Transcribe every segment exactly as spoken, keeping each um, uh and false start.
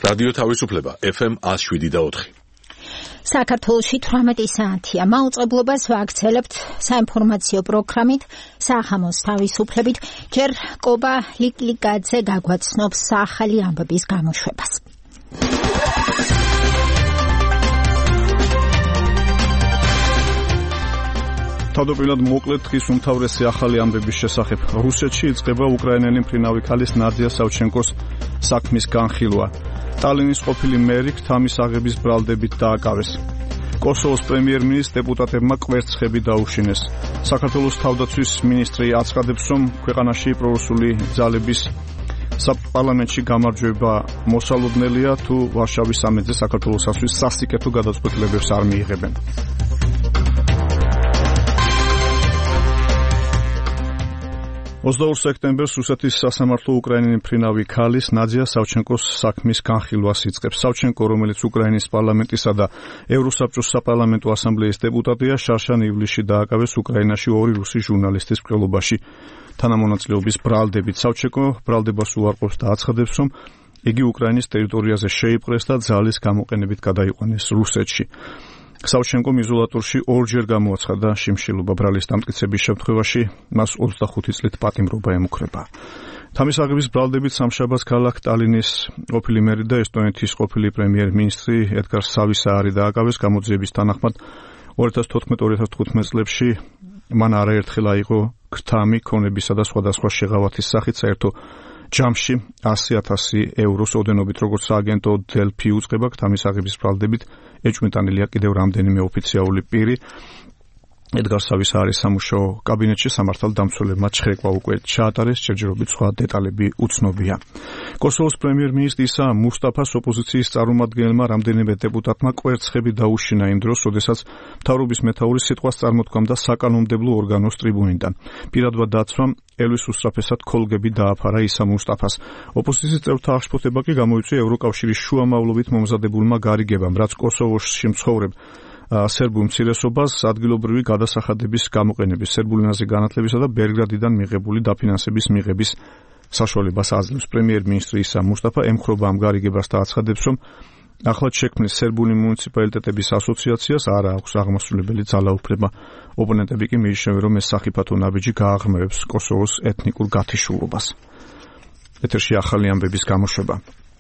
რადიო თავისუფლება ეფ ემ one oh seven და four. საქართველოში თვრამეტი საათია. მაუწყებლობას ვაქცელებთ საინფორმაციო პროგრამით სახამოს თავისუფლებით. ჯერ კობა ლიკლიკაძე გაგვაცნობს ახალი ამბების გამოშვებას. თავდაპირველად მოკლედ დღის უმთავრესი ახალი ამბების შესახებ. რუსეთში იწყება უკრაინელი მფრინავი ქალის ნადია სავჩენკოს საქმის განხილვა. ტალინის ყოფილი მერი ქთამის აღების ბრალდებით დააკავეს. კოსოვოს პრემიერ-მინისტრ დეპუტატებმა კვერცხები დაუშინეს. საქართველოს თავდაცვის მინისტრი აცხადებს, რომ ქვეყანაში პრორუსული ძალების საპარლამენტში გამარჯვება მოსალოდნელია, თუ ვარშავის სამეთზე საქართველოსთვის სასიკეთო გადაწყვეტილებებს არ მიიღებენ. ოცდაორ სექტემბერს რუსეთის სასამართლო უკრაინელი მფრინავი ქალის ნადია სავჩენკოს საქმის განხილვას იწყებს. სავჩენკო, რომელიც უკრაინის პარლამენტისა და ევროსაბჭოს საპარლამენტო ასამბლეის დეპუტატია, შარშან ივლისში დააკავეს უკრაინაში ორი რუსი ჟურნალისტის მკვლელობაში თანამონაწილეობის ბრალდებით. სავჩენკო ბრალდებას უარყოფს და აცხადებს, რომ იგი უკრაინის ტერიტორიაზე შეიპყრეს და ძალის გამოყენებით გადაიყვანეს რუსეთში. სავჩენკომ იზოლატორში ორჯერ გამოაცხადა შიმშილობა. ბრალის დამტკიცების შემთხვევაში მას ოცდახუთი წლით პატიმრობა ემუქრება. თამის აღების ბრალდებით სამშაბათს ქალაქ ტალინის ყოფილი მერი და ესტონეთის ყოფილი პრემიერ-მინისტრი ედგარ სავისაარი დააკავეს. გამოძიების თანახმად ორი ათას თოთხმეტ ორი ათას თხუთმეტ წლებში მან არაერთხელ აიღო ქთამი ქონებისა და სხვადასხვა შეღავათის სახით საერთო ჯამში ასი ათასი ევროს ოდენობით. როგორც სააგენტო დელფი უწყება, ქთამის აღების ბრალდებით ეჭვმიტანილია კიდევ რამდენიმე ოფიციალური პირი. ედგარ სავისაარის სამუშაო კაბინეტში სამართალდამცველებმა ჩხრეკვა უკვე ჩაატარეს, ჯერჯერობით სხვა დეტალები უცნობია. კოსოვოს პრემიერ-მინისტრი ისა მუსტაფას ოპოზიციის წარმომადგენელმა რამდენიმე დეპუტატმა კვერცხები დაუშინა იმ დროს, როდესაც მთავრობის მეთაური სიტყვას წარმოთქვამდა საკანონმდებლო ორგანოს ტრიბუნიდან. პირადმა დაცვამ ელვის უსწრაფესად ქოლგები დააფარა ისა მუსტაფას. ოპოზიციის წევრთა აღშფოთება კი გამოიწვია ევროკავშირის შუამავლობით მომზადებულმა გარიგებამ, რაც კოსოვოში მცხოვრებ სერბულ მცირესობას ადგილობრივი გადასახადების გამოყენების, სერბულ ენაზე განათლებისა და ბელგრადიდან მიღებული დაფინანსების მიღების საშუალებას აძლევს. პრემიერ-მინისტრი ისა მუსტაფა ემხრობა ამ გარიგებას და აცხადებს, რომ ახლად შექმნილ სერბული მუნიციპალიტეტების ასოციაციას არ აქვს აღმასრულებელი ძალაუფლება. ოპონენტები კი მიიჩნევენ, რომ ეს სახიფათო ნაბიჯი გააღრმავებს კოსოვოს ეთნიკურ გათიშულობას. ეთერში ახალი ამბების გამოშვება.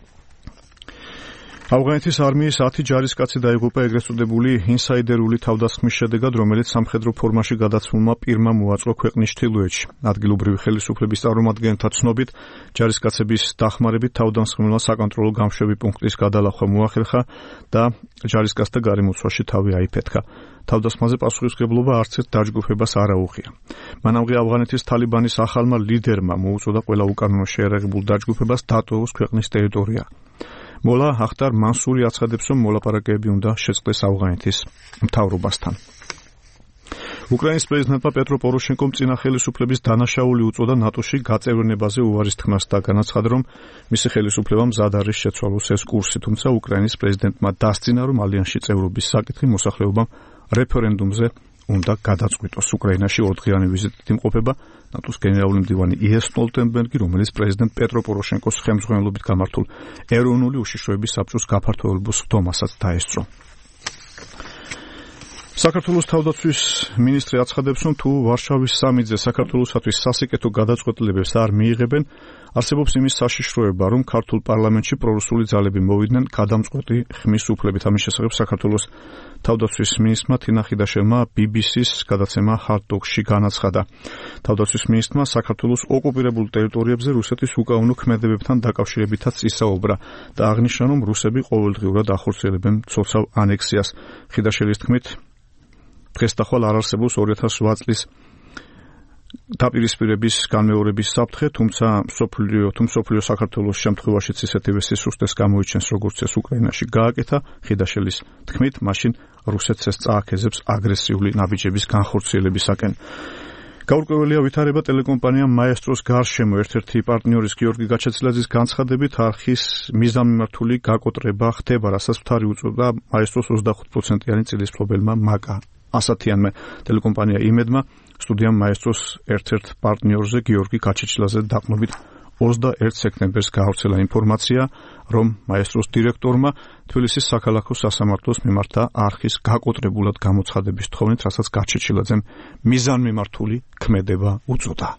ავღანეთის არმიის ათი ჯარისკაცი დაიღუპა ეგრეთ წოდებული ინსაიდერული თავდასხმის შედეგად, რომელიც სამხედრო ფორმაში გადაცმულმა პირმა მოაწყო ქვეყნის ჩრდილოეთში. ადგილობრივი ხელისუფლების წარმომადგენელთა ცნობით, ჯარისკაცების დახმარებით თავდასხმულმა საკონტროლო გამშვები პუნქტის გადალახვა მოახერხა და ჯარისკაცთა გარემოცვაში თავი აიფეთქა. თავდასხმაზე პასუხისმგებლობა არც ერთ დაჯგუფებას არ აუღია. მანამდე ავღანეთის თალიბანის ახალმა ლიდერმა მოუწოდა ყველა უკანონო შეერაღებულ დაჯგუფებას დატოვოს ქვეყნის ტერიტორია. მოლა ახტარ მანსური აცხადებს, რომ მოლაპარაკებები უნდა შეწყდეს ავღანეთის მთავრობასთან. უკრაინის პრეზიდენტმა პეტრო პოროშენკომ წინა ხელისუფლების დანაშაული უწოდა ნატოში გაწევრიანებაზე უარის თქმას და განაცხადა, რომ მისი ხელისუფლება მზად არის შეცვალოს ეს კურსი, თუმცა უკრაინის პრეზიდენტმა დასძინა, რომ ალიანსში წევრობის საკითხი მოსახლეობამ რეფერენდუმზე უნდა გადაწყვიტოს. უკრაინაში ორდღიანი ვიზიტით იმყოფება ნატოს გენერალური მდივანი იენს სტოლტენბერგი, რომელიც პრეზიდენტ პეტრო პოროშენკოს ხელმძღვანელობით გამართულ ეროვნული უშიშროების საბჭოს გაფართოებულ სხდომასაც დაესწრო. საქართველოს თავდაცვის მინისტრი აცხადებს, რომ თუ ვარშავის სამიტზე საქართველოსთვის სასიკეთო გადაწყვეტილებებს არ მიიღებენ, არსებობს იმის საშიშროება, რომ ქართულ პარლამენტში პრორუსული ძალები მოვიდნენ გადამწყვეტი ხმის უფლებით. ამის შესახებ საქართველოს თავდაცვის მინისტრმა თინა ხიდაშელმა ბი ბი სის გადაცემა Hard Talk-ში განაცხადა. თავდაცვის მინისტრმა საქართველოს ოკუპირებულ ტერიტორიებზე რუსეთის უკანონო ქმედებებთან დაკავშირებითაც ისაუბრა და აღნიშნა, რომ რუსები ყოველდღიურად ახორციელებენ ცოცხალ ანექსიას. ხიდაშელის თქმით, დღეს და ხვალ არ არსებობს ორი ათას ოთხ წლის დაპირისპირების განმეორების საფრთხე, თუმცა მსოფლიო თუ მსოფლიო საქართველოს შემთხვევაშიც ისეთივე სისუსტეს გამოიჩენს, როგორც ეს უკრაინაში გააკეთა. ხიდაშელის თქმით, მაშინ რუსეთს ეს წააქეზებს აგრესიული ნაბიჯების განხორციელებისაკენ. გაურკვეველია ვითარება ტელეკომპანია მაესტროს გარშემო. ერთ-ერთი პარტნიორის გიორგი გაჩეცილაძის განცხადებით, არხის მიზანმიმართული გაკოტრება ხდება, რასაც მთარი უწოდა მაესტროს ოცდახუთ პროცენტიანი წილის მფლობელმა მაკა ასათიანმა. ტელეკომპანია იმედმა სტუდიამ მაესტროს ერთ-ერთ პარტნიორზე გიორგი გაჩეჩილაძე დაყრდნობით ოცდაერთ სექტემბერს გაავრცელა ინფორმაცია, რომ მაესტროს დირექტორმა თბილისის საქალაქო სასამართლოს მიმართა არხის გაკოტრებულად გამოცხადების თხოვნით, რასაც გაჩეჩილაძემ მიზანმიმართული ქმედება უწოდა.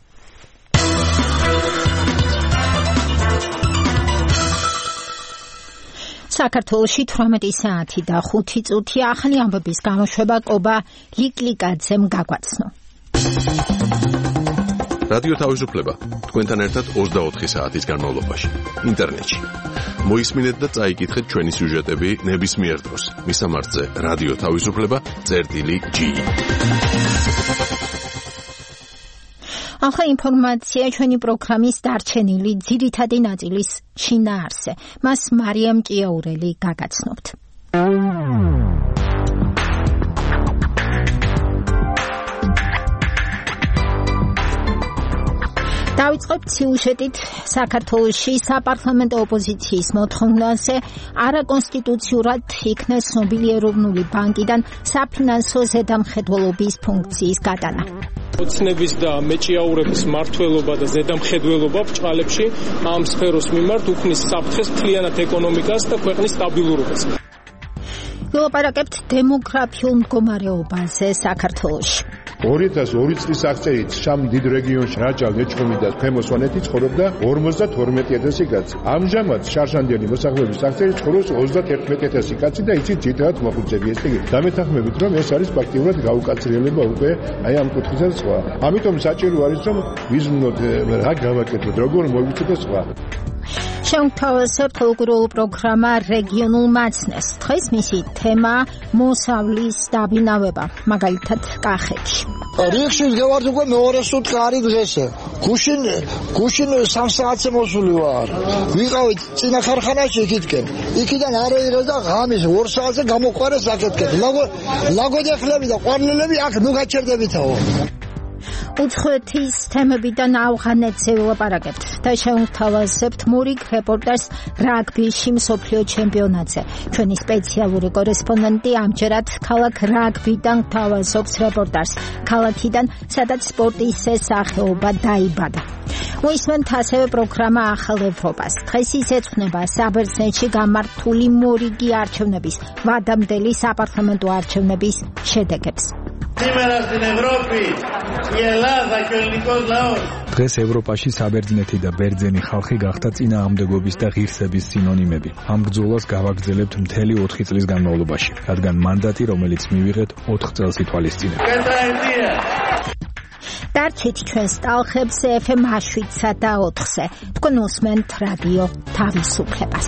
საქართველოში თვრამეტი საათი და ხუთი წუთი ახალი ამბების გამოშვება კობა ლიკლიკაძემ გაგვაცნო. რადიო თავისუფლება თქვენთან ერთად ოცდაოთხი საათის განმავლობაში ინტერნეტში. მოისმინეთ და წაიკითხეთ ჩვენი სიუჟეტები ნებისმიერ დროს. მისამართზე რადიო თავისუფლება წერტილი ჯი. ახლა ინფორმაცია ჩვენი პროგრამის დარჩენილი ძირითადი ნაწილის შინაარსზე. მას მარიამ ჭიაურელი გაგაცნობთ. დავიწყებთ სიუჟეტით საქართველოში საპარლამენტო ოპოზიციის მოთხოვნაზე არაკონსტიტუციურად იქნა ცნობილი ეროვნული ბანკიდან საფინანსო ზედამხედველობის ფუნქციის გადანა. ოცნების და მეჭიაურების მმართველობა და ზედამხედველობა ბრჭყალებში ამ სფეროს მიმართ უქმნის საფრთხეს მთლიანად ეკონომიკას და ქვეყნის სტაბილურობას. ვილაპარაკებთ დემოგრაფიულ მდგომარეობაზე საქართველოში. ორი ათას ორი წლის აღწერით შამ დიდ რეგიონში რაჭა ლეჩხუმი და ქვემო სვანეთი ცხოვრობდა ორმოცდათორმეტი ათასი კაცი. ამჟამად შარშანდელი მოსახლეობის აღწერით ცხოვრობს ოცდაათერთმეტი ათასი კაცი და იცით ძირითადად მოხუცები. ეს იგი დამეთანხმებით, რომ ეს არის ფაქტიურად გაუკაცრიელება უკვე აი ამ კუთხიდან სხვა. ამიტომ საჭირო არის რომ ვიზმნოთ რა გავაკეთოთ, როგორ მოგვიწევთ და სხვა. შევთავაზებთ კულტურულ პროგრამა რეგიონულ მაცნეს. დღეს მისი თემა მოსავლის დაბინავება, მაგალითად კახეთში. რიქშის გავართ უკვე მეორე სუთხარი დღესა. გუშინ გუშინ სამ საათზე მოსული ვარ. ვიყავით წინა ხარხანაში იქითკენ. იქიდან არაერა და ღამის ორ საათზე გამოყარეს აქეთკენ. ლაგო ლაგოდეხლები და ყვარლელები აქ ნუ გაჩერდებითაო. უცხოეთის თემებიდან ავღანეთზე ვილაპარაკებთ და შევთავაზებთ მურიგ რეპორტაჟს რაგბიში მსოფლიო ჩემპიონატზე. ჩვენი სპეციალური კორესპონდენტი ამჯერად ქალაქ რაგბიდან თავაზობს რეპორტაჟს ქალაქიდან, სადაც სპორტის სახეობა დაიბადა. მოისმენთ ასევე პროგრამა ახალ ევროპას. დღეს ის ეძღვნება საბერძნეთში გამართული მორიგი არჩევნების, ვადამდელი საპარლამენტო არჩევნების შედეგებს. დღეს ევროპაში საბერძნეთი და ბერძენი ხალხი გახდა წინააღმდეგობის და ღირსების სინონიმები. ამ ბრძოლას გავაგრძელებთ მთელი ოთხი წლის განმავლობაში, რადგან მანდატი, რომელიც მივიღეთ ოთხ წელს ითვალისწინებთ. დარჩით ჩვენს ტალხებზე ეფ ემ შვიდსა და ოთხზე. თქვენ უსმენთ რადიო თავისუფლებას.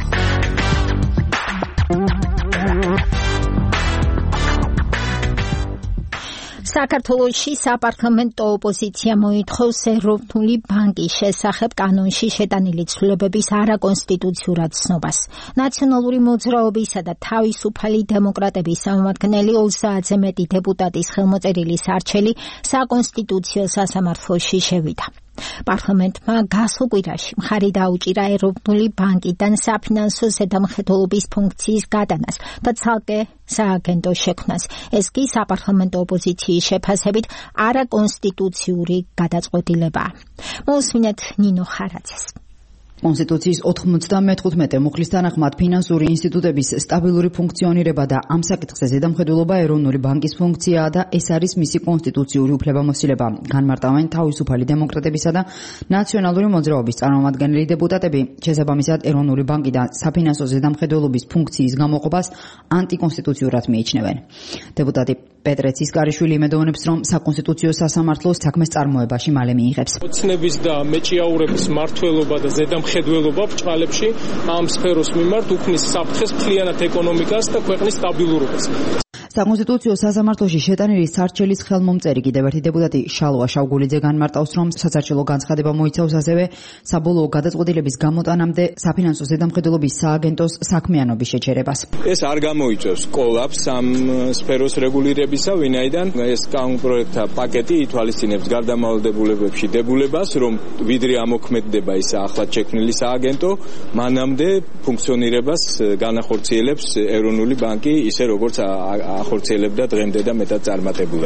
საქართველოში საპარლამენტო ოპოზიცია მოითხოვს ეროვნული ბანკის შესახებ კანონში შეტანილი ცვლილებების არაკონსტიტუციურად ცნობას. ნაციონალური მოძრაობისა და თავისუფალი დემოკრატების წარმომადგენელი ოცდაათზე მეტი დეპუტატის ხელმოწერილი სარჩელი საკონსტიტუციო სასამართლოში შევიდა. პარლამენტმა გასულ კვირაში მხარი დაუჭირა ეროვნული ბანკიდან საფინანსო ზედამხედველობის ფუნქციის გადანას და ცალკე სააგენტოს შექმნას. ეს კი საპარლამენტო ოპოზიციის შეფასებით არაკონსტიტუციური გადაწყვეტილებაა. მოусმინეთ ნინო ხარაძეს. კონსტიტუციის ოთხმოცდამეთხუთმეტე მუხლის თანახმად ფინანსური ინსტიტუტების სტაბილური ფუნქციონირება და ამ საკითხზე ზედამხედველობა ეროვნული ბანკის ფუნქციაა და ეს არის მისი კონსტიტუციური უფლებამოსილება. განმარტავენ თავისუფალი დემოკრატებისა და ნაციონალური მოძრაობის წარმომადგენელი დეპუტატები. შესაბამისად, ეროვნული ბანკიდან საფინანსო ზედამხედველობის ფუნქციის გამოყოფას ანტიკონსტიტუციურად მიიჩნევენ. დეპუტატი პეტრე ცისკარიშვილი იმედოვნებს, რომ საკონსტიტუციო სასამართლოს საქმეს წარმოებაში მალე მიიღებს. ოცნების და მეჭიაურების მმართველობა და ზედამხედველობა ბრჭყალებში ამ სფეროს მიმართ უქმნის საფრთხეს მთლიანად ეკონომიკას და ქვეყნის სტაბილურობას. საკონსტიტუციო სასამართლოში შეტანილი სარჩელის ხელმომწერი კიდევ ერთი დეპუტატი შალვა შავგულიძე განმარტავს, რომ სასარჩელო განცხადება მოიცავს ასევე საბოლოო გადაწყვეტილების გამოტანამდე საფინანსო ზედამხედველობის სააგენტოს საქმიანობის შეჩერებას. ეს არ გამოიწვევს კოლაფს ამ სფეროს რეგულირებისა, ვინაიდან ეს კანონპროექტთა პაკეტი ითვალისწინებს გარდამავალდებულებებში დებულებას, რომ ვიდრე ამოქმედდება ის ახლად შექმნილი სააგენტო, მანამდე ფუნქციონირებას განახორციელებს ეროვნული ბანკი, ისე როგორც ახორციელებდა დღემდე და მეტად წარმატებულად.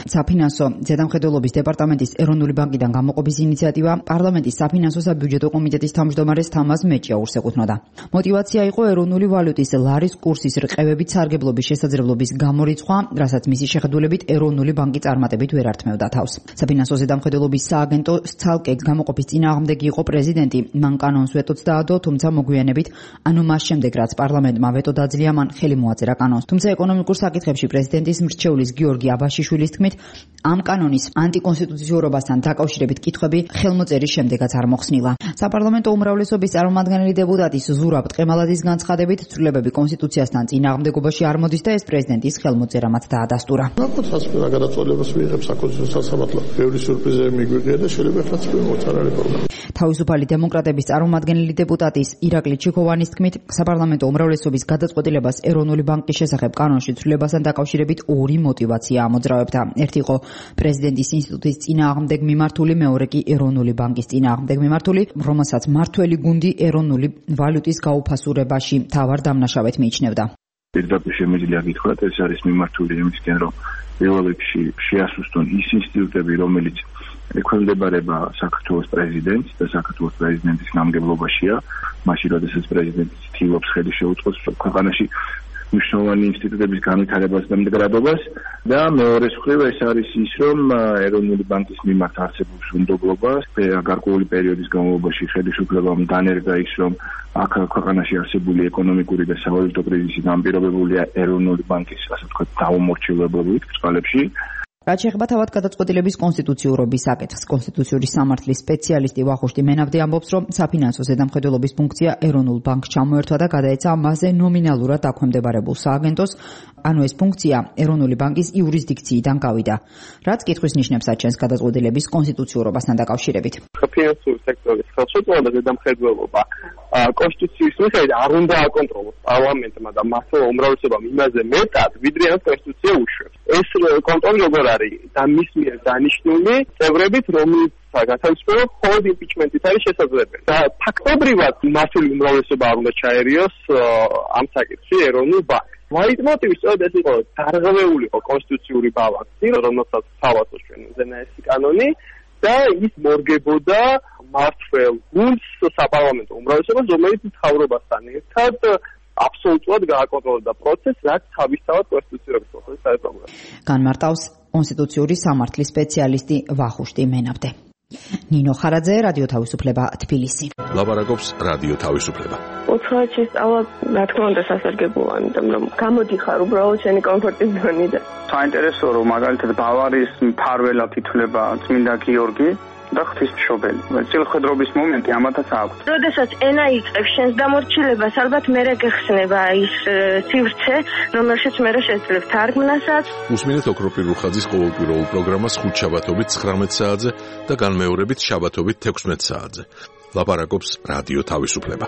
საფინანსო ზედამხედველობის დეპარტამენტის ეროვნული ბანკიდან გამოყოფის ინიციატივა პარლამენტის საფინანსო საბიუჯეტო კომიტეტის თავმჯდომარეს თამაზ მეჭიაურს ეკუთვნოდა. მოტივაცია იყო ეროვნული ვალუტის ლარის კურსის რყევებით სარგებლობის შესაძლებლობის გამორიცხვა, რასაც მისი შეხედულებით ეროვნული ბანკი წარმატებით ვერ ართმევდა თავს. საფინანსო ზედამხედველობის სააგენტო ცალკე გამოყოფის წინააღმდეგი იყო პრეზიდენტი. მან კანონს ვეტოც დაადო, თუმცა მოგვიანებით, ანუ მას შემდეგ რაც პარლამენტმა ვეტო დაძლია, მან ხელი მოაწერა კანონს. თუმცა ეკონომიკურ საკითხებში პრეზიდენტის მრჩევლის გიორგი აბაშიშვილის თქმით, ამ კანონის ანტიკონსტიტუციურობასთან დაკავშირებით კითხვები ხელმოწერის შემდეგაც არ მოხსნილა. საპარლამენტო უმრავლესობის წარმომადგენელი დეპუტატის ზურაბ ტყემალაძის განცხადებით, ცვლილებები კონსტიტუციასთან წინააღმდეგობაში არ მოდის და ეს პრეზიდენტის ხელმოწერამაც დაადასტურა. საკუთარ გადაწყვეტილებას მიიღებს საკონსტიტუციო სასამართლო. ბევრი სიურპრიზები მიგვიღია და შეიძლება ხაც მოც არ არის პრობლემა. თავისუფალი დემოკრატების წარმომადგენელი დეპუტატის ირაკლი ჩიქოვანის თქმით, საპარლამენტო უმრავლესობის გადაწყვეტილებას ეროვნული ბანკის შესახებ კანონში ცვლილებასთან დაკავშირებით ორი მოტივაცია ამოძრავებდა. ერთი იყო პრეზიდენტის ინსტიტუტის წინააღმდეგ მიმართული, მეორე კი ეროვნული ბანკის წინააღმდეგ მიმართული, რომელსაც მართველი გუნდი ეროვნული ვალუტის გაუფასურებაში მთავარ დამნაშავედ მიიჩნევდა. პირდაპირ შემიძლია გითხრათ, ეს არის მიმართული იმისკენ, რომ პირველ რიგში შეასუსტონ ის ინსტიტუტები, რომელიც ექვემდებარება საქართველოს პრეზიდენტს და საქართველოს პრეზიდენტის გამგებლობაშია, მაშინ როდესაც პრეზიდენტი ცდილობს ხელი შეუწყოს ქვეყანაში მნიშვნელოვანი ინსტიტუტების განვითარებას და მდგრადობას და მეორე მხრივ ეს არის ის, რომ ეროვნული ბანკის მიმართ არსებულ უნდობლობას გარკვეული პერიოდის განმავლობაში ხელისუფლებამ დანერგა ის, რომ აქ ქვეყანაში არსებული ეკონომიკური და სავალუტო კრიზისი დამპირობებულია ეროვნული ბანკის, ასე ვთქვათ, დაუმორჩილებლობით წყალებში. რაც შეეხება თავად გადაწყვეტილების კონსტიტუციურობის საკითხს, კონსტიტუციური სამართლის სპეციალისტი ვახუშტი მენავდი ამბობს, რომ საფინანსო ზედამხედველობის ფუნქცია ეროვნულ ბანკს ჩამოერთვა და გადაეცა მასზე ნომინალურად დაქვემდებარებულ სააგენტოს, ანუ ეს ფუნქცია ეროვნული ბანკის იურისდიქციიდან გავიდა. რაც კითხვის ნიშნებს აჩენს გადაწყვეტილების კონსტიტუციურობასთან დაკავშირებით. ფინანსური სექტორის ხელშეწყობა და ზედამხედველობა კონსტიტუციის მიხედვით არ უნდა აკონტროლოს პარლამენტმა და მართლა უმრავლესობამ იმაზე მეტად, ვიდრე ამ კონსტიტუცია უშვებს. ეს კონტროლი როგორ არის და მის მიერ დანიშნული წევრებით, რომელიც გათავისუფლება მხოლოდ იმპიჩმენტით არის შესაძლებელი. და ფაქტობრივად მართული უმრავლესობა არ უნდა ჩაერიოს ამ საკითხში ეროვნულ ბანკს. ლაიტმოტივი სწორედ ეს იყო, დარღვეულიყო კონსტიტუციური ბალანსი, რომელსაც თავაზობს ჩვენ უზენაესი კანონი და ის მორგებოდა მართლ გუნდს საპარლამენტო უმრავლესობას, რომელიც მთავრობასთან ერთად აბსოლუტურად გააკონტროლებდა პროცესს, რაც თავისთავად კონსტიტუციურობის პროცესს არის პრობლემა. განმარტავს კონსტიტუციური სამართლის სპეციალისტი ვახუშტი მენავდე. ნინო ხარაძე, რადიო თავისუფლება, თბილისი. ლაპარაკობს რადიო თავისუფლება. უცხოეთში შესწავლა, რა თქმა უნდა, სასარგებლოა, იმიტომ რომ გამოდიხარ უბრალოდ შენი კომფორტის ზონიდან. საინტერესოა, რომ მაგალითად ბავარიის მფარველად ითვლება წმინდა გიორგი და ღვთისმშობელი. წილხედრობის მომენტი ამათაც აქვს. როდესაც ენა იწყებს შენს დამორჩილებას, ალბათ მერე გეხსნება ის სივრცე, რომელშიც მერე შეძლებ თარგმნასაც. უსმინეთ ოქროპირ რუხაძის ყოველკვირეულ პროგრამას ხუთშაბათობით ცხრამეტ საათზე და განმეორებით შაბათობით თექვსმეტ საათზე. ლაპარაკობს რადიო თავისუფლება.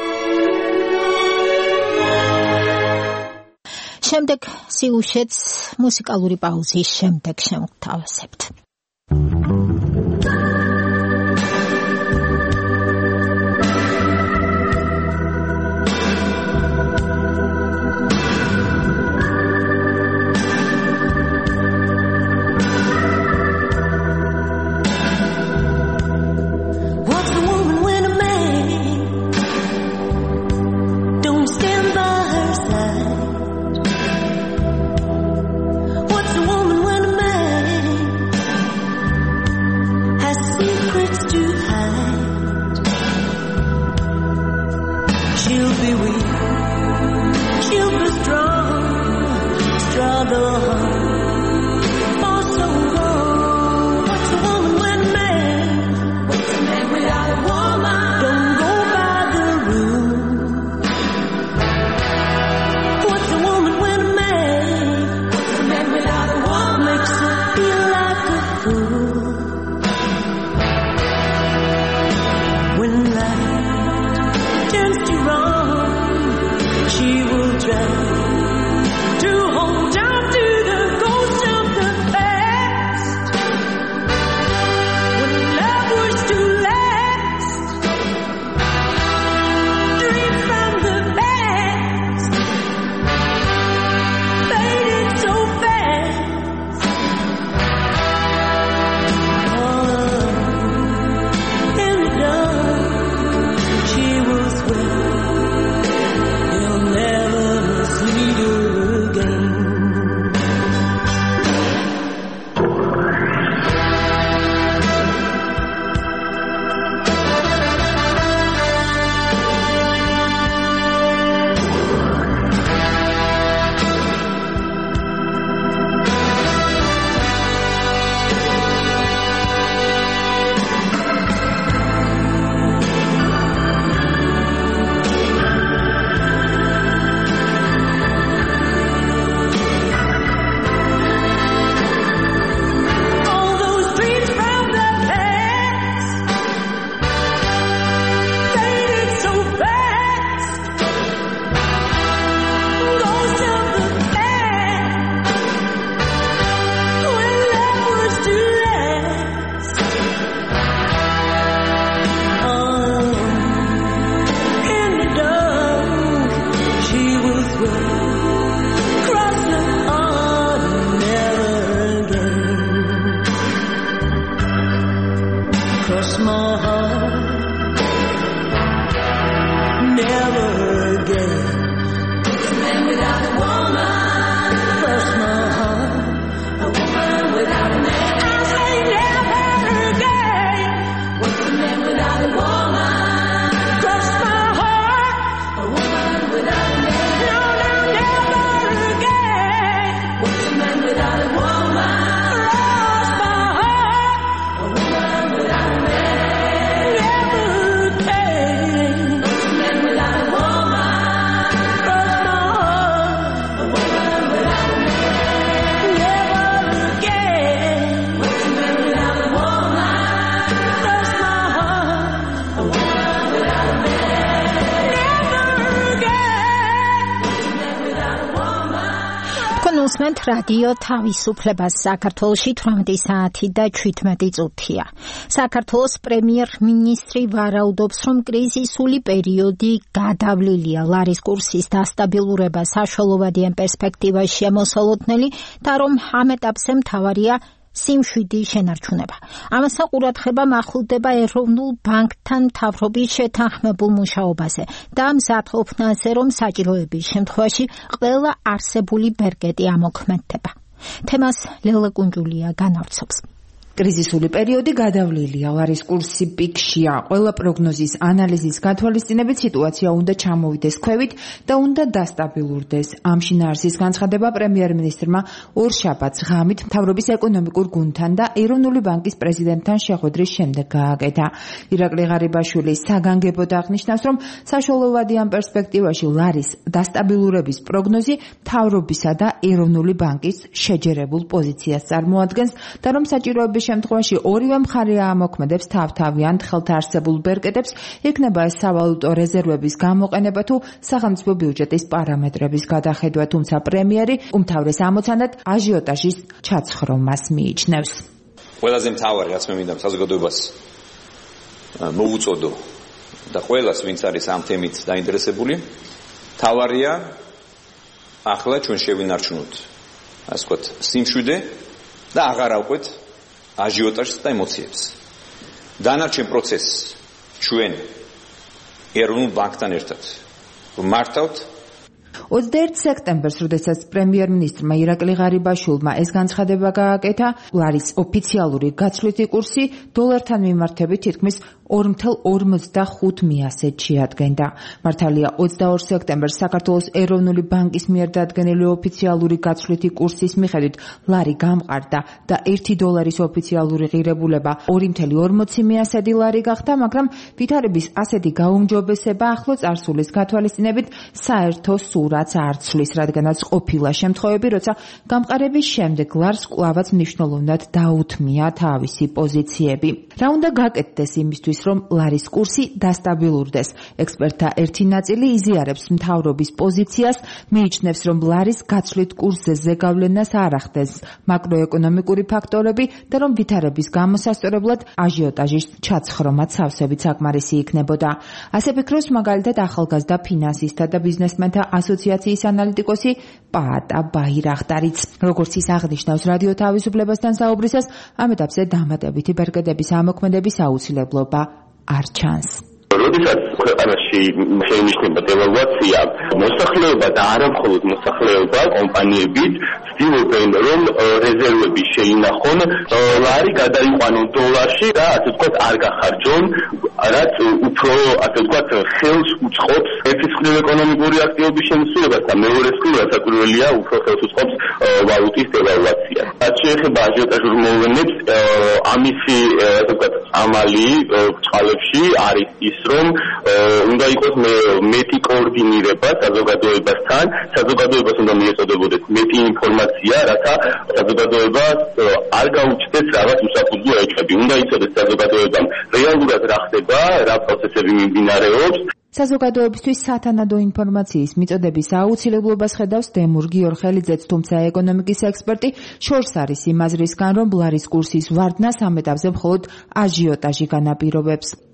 შემდეგ სიუჟეტს მუსიკალური პაუზის შემდეგ შევთავაზებთ. What's a woman when a man cross my heart. Never again. What's a man without a woman? Cross my heart. A woman without a man. I say never again. What's a man without a woman? Cross my heart. A woman without a man. No, no, never again. What's a man without a woman? Cross my heart. A woman without a man. Never again. What's a man without a woman? Cross my heart. A woman without a man. Never again. What's a man without a woman? Cross my heart. A woman without a man. Never again. What's a man without a woman? კონუსმენთ რადიო თავისუფლებას საქართველოში თვრამეტი საათი და შვიდმეტი წუთია. საქართველოს პრემიერ-მინისტრი ვარაუდობს, რომ კრიზისული პერიოდი გადავლილია. ლარის კურსის დასტაბილურება საშუალებადიან პერსპექტივაში შემოსალოდნელი და რომ ამ ეტაპზე მთავარია სიმშვიდი შენარჩუნება. ამასთან ყურადღება მახვილდება ეროვნულ ბანკთან მთავრობის შეთანხმებულ მუშაობაზე და მზადყოფნაზე, რომ საჭიროების შემთხვევაში ყველა არსებული ბერკეტი ამოქმედდება. თემას ლელა კუნჯულია განავრცობს. კრიზისული პერიოდი გადავლილია. ლარის კურსი პიკშია. ყველა პროგნოზის ანალიზის გათვალისწინებით სიტუაცია უნდა ჩამოვიდეს ქვევით და უნდა დასტაბილურდეს. ამ შინაარსის განცხადება პრემიერ-მინისტრმა ორშაბათს ღამით მთავრობის ეკონომიკურ გუნდთან და ეროვნული ბანკის პრეზიდენტთან შეხვედრის შემდეგ გააკეთა. ირაკლი ღარიბაშვილი საგანგებოდ აღნიშნავს, რომ საშუალებადიან პერსპექტივაში ლარის დასტაბილურების პროგნოზი მთავრობისა და ეროვნული ბანკის შეჯერებულ პოზიციას წარმოადგენს და რომ საჭიროების შემთხვევაში ორივე მხარე ამოქმედებს თავთავიან ხელთაარსებულ ბერკეტებს, იქნება ეს სავალუტო რეზერვების გამოყენება თუ სახელმწიფო ბიუჯეტის პარამეტრების გადახედვა, თუმცა პრემიერი უმთავრეს ამოცანად აჟიოტაჟის ჩაცხრომას მიიჩნევს. ყველაზე მთავარი, რაც მე მინდა საზოგადოებას მოუწოდო და ყველას, ვინც არის ამ თემით დაინტერესებული, მთავარია ახლა ჩვენ შევინარჩუნოთ, ასე ვთქვათ, სიმშვიდე და აღარ ავყვეთ აჟიოტაჟს და ემოციებს. დანარჩენ პროცესს ჩვენ ეროვნულ ბანკთან ერთად მართავთ. ოცდაერთი სექტემბერს, როდესაც პრემიერ-მინისტრმა ირაკლი ღარიბაშვილმა ეს განცხადება გააკეთა, ლარის ოფიციალური გაცვლითი კურსი დოლართან მიმართებით თითქმის ორი წუთი ორმოცდახუთ მიასეთს შეადგენდა. მართალია ოცდაორ სექტემბერს საქართველოს ეროვნული ბანკის მიერ დადგენილი ოფიციალური გაცვლითი კურსის მიხედვით ლარი გამყარდა და ერთი დოლარის ოფიციალური ღირებულება ორი წუთი ორმოცი მიასედი ლარი გახდა, მაგრამ ვითარების ასეთი გაუმჯობესება ახლო წარსულის გათვალისწინებით საერთო სურათს არ ცვლის, რადგანაც ყოფილა შემთხვევები, როცა გამყარების შემდეგ ლარს კვლავაც მნიშვნელოვნად დაუთმია თავისი პოზიციები. რა უნდა გაკეთდეს იმისთვის, რომ ლარის კურსი დასტაბილურდეს? ექსპერტთა ერთი ნაწილი იზიარებს მთავრობის პოზიციას, მიიჩნევს, რომ ლარის გაცვლით კურსზე ზეგავლენას არ ახდენს მაკროეკონომიკური ფაქტორები და რომ ვითარების გამოსასწორებლად აჟიოტაჟის ჩაცხრომაც სავსებით საკმარისი იქნებოდა. ასე ფიქრობს მაგალითად ახალგაზრდა ფინანსისტთა და ბიზნესმენთა ასოციაციის ანალიტიკოსი პაატა ბაირახტარიც. როგორც ის აღნიშნავს რადიო თავისუფლებასთან საუბრისას, ამ ეტაპზე დამატებითი ბერკეტების ამოქმედების აუცილებლობა არ ჩანს. როდესაც ქვეყანაში შეინიშნება დევალვაცია, მოსახლეობა და არა მხოლოდ მოსახლეობა, კომპანიებით ცდილობენ, რომ რეზერვები შეინახონ, ლარი გადაიყვანონ დოლარში და ასე ვთქვათ არ გახარჯონ, რაც უფრო ასე ვთქვათ ხელს უწყობს ერთის მხრივ ეკონომიკური აქტივობის შემცირებას და მეორე მხრივ საკურველია უფრო ხელს უწყობს ვალუტის დევალვაციას. რაც შეეხება აჟიოტაჟურ მოვლენებს, ამისი ასე ვთქვათ ამალი წყალებში არის ის, რომ უნდა იყოს მეტი კოორდინირება საზოგადოებასთან, საზოგადოებას უნდა მიეწოდებოდეს მეტი ინფორმაცია, რათა საზოგადოებას არ გაუჩნდეს რაღაც უსაფუძვლო ეკები. უნდა იცოდეს საზოგადოებამ რეალურად რა ხდება, რა პროცესები მიმდინარეობს. საზოგადოებისთვის სათანადო ინფორმაციის მიწოდების აუცილებლობას ხედავს დემურ გიორხელიძეც, თუმცა ეკონომიკის ექსპერტი შორს არის იმ აზრისგან, რომ ლარის კურსის ვარდნას ამ ეტაპზე მხოლოდ აჟიოტაჟი განაპირობებს.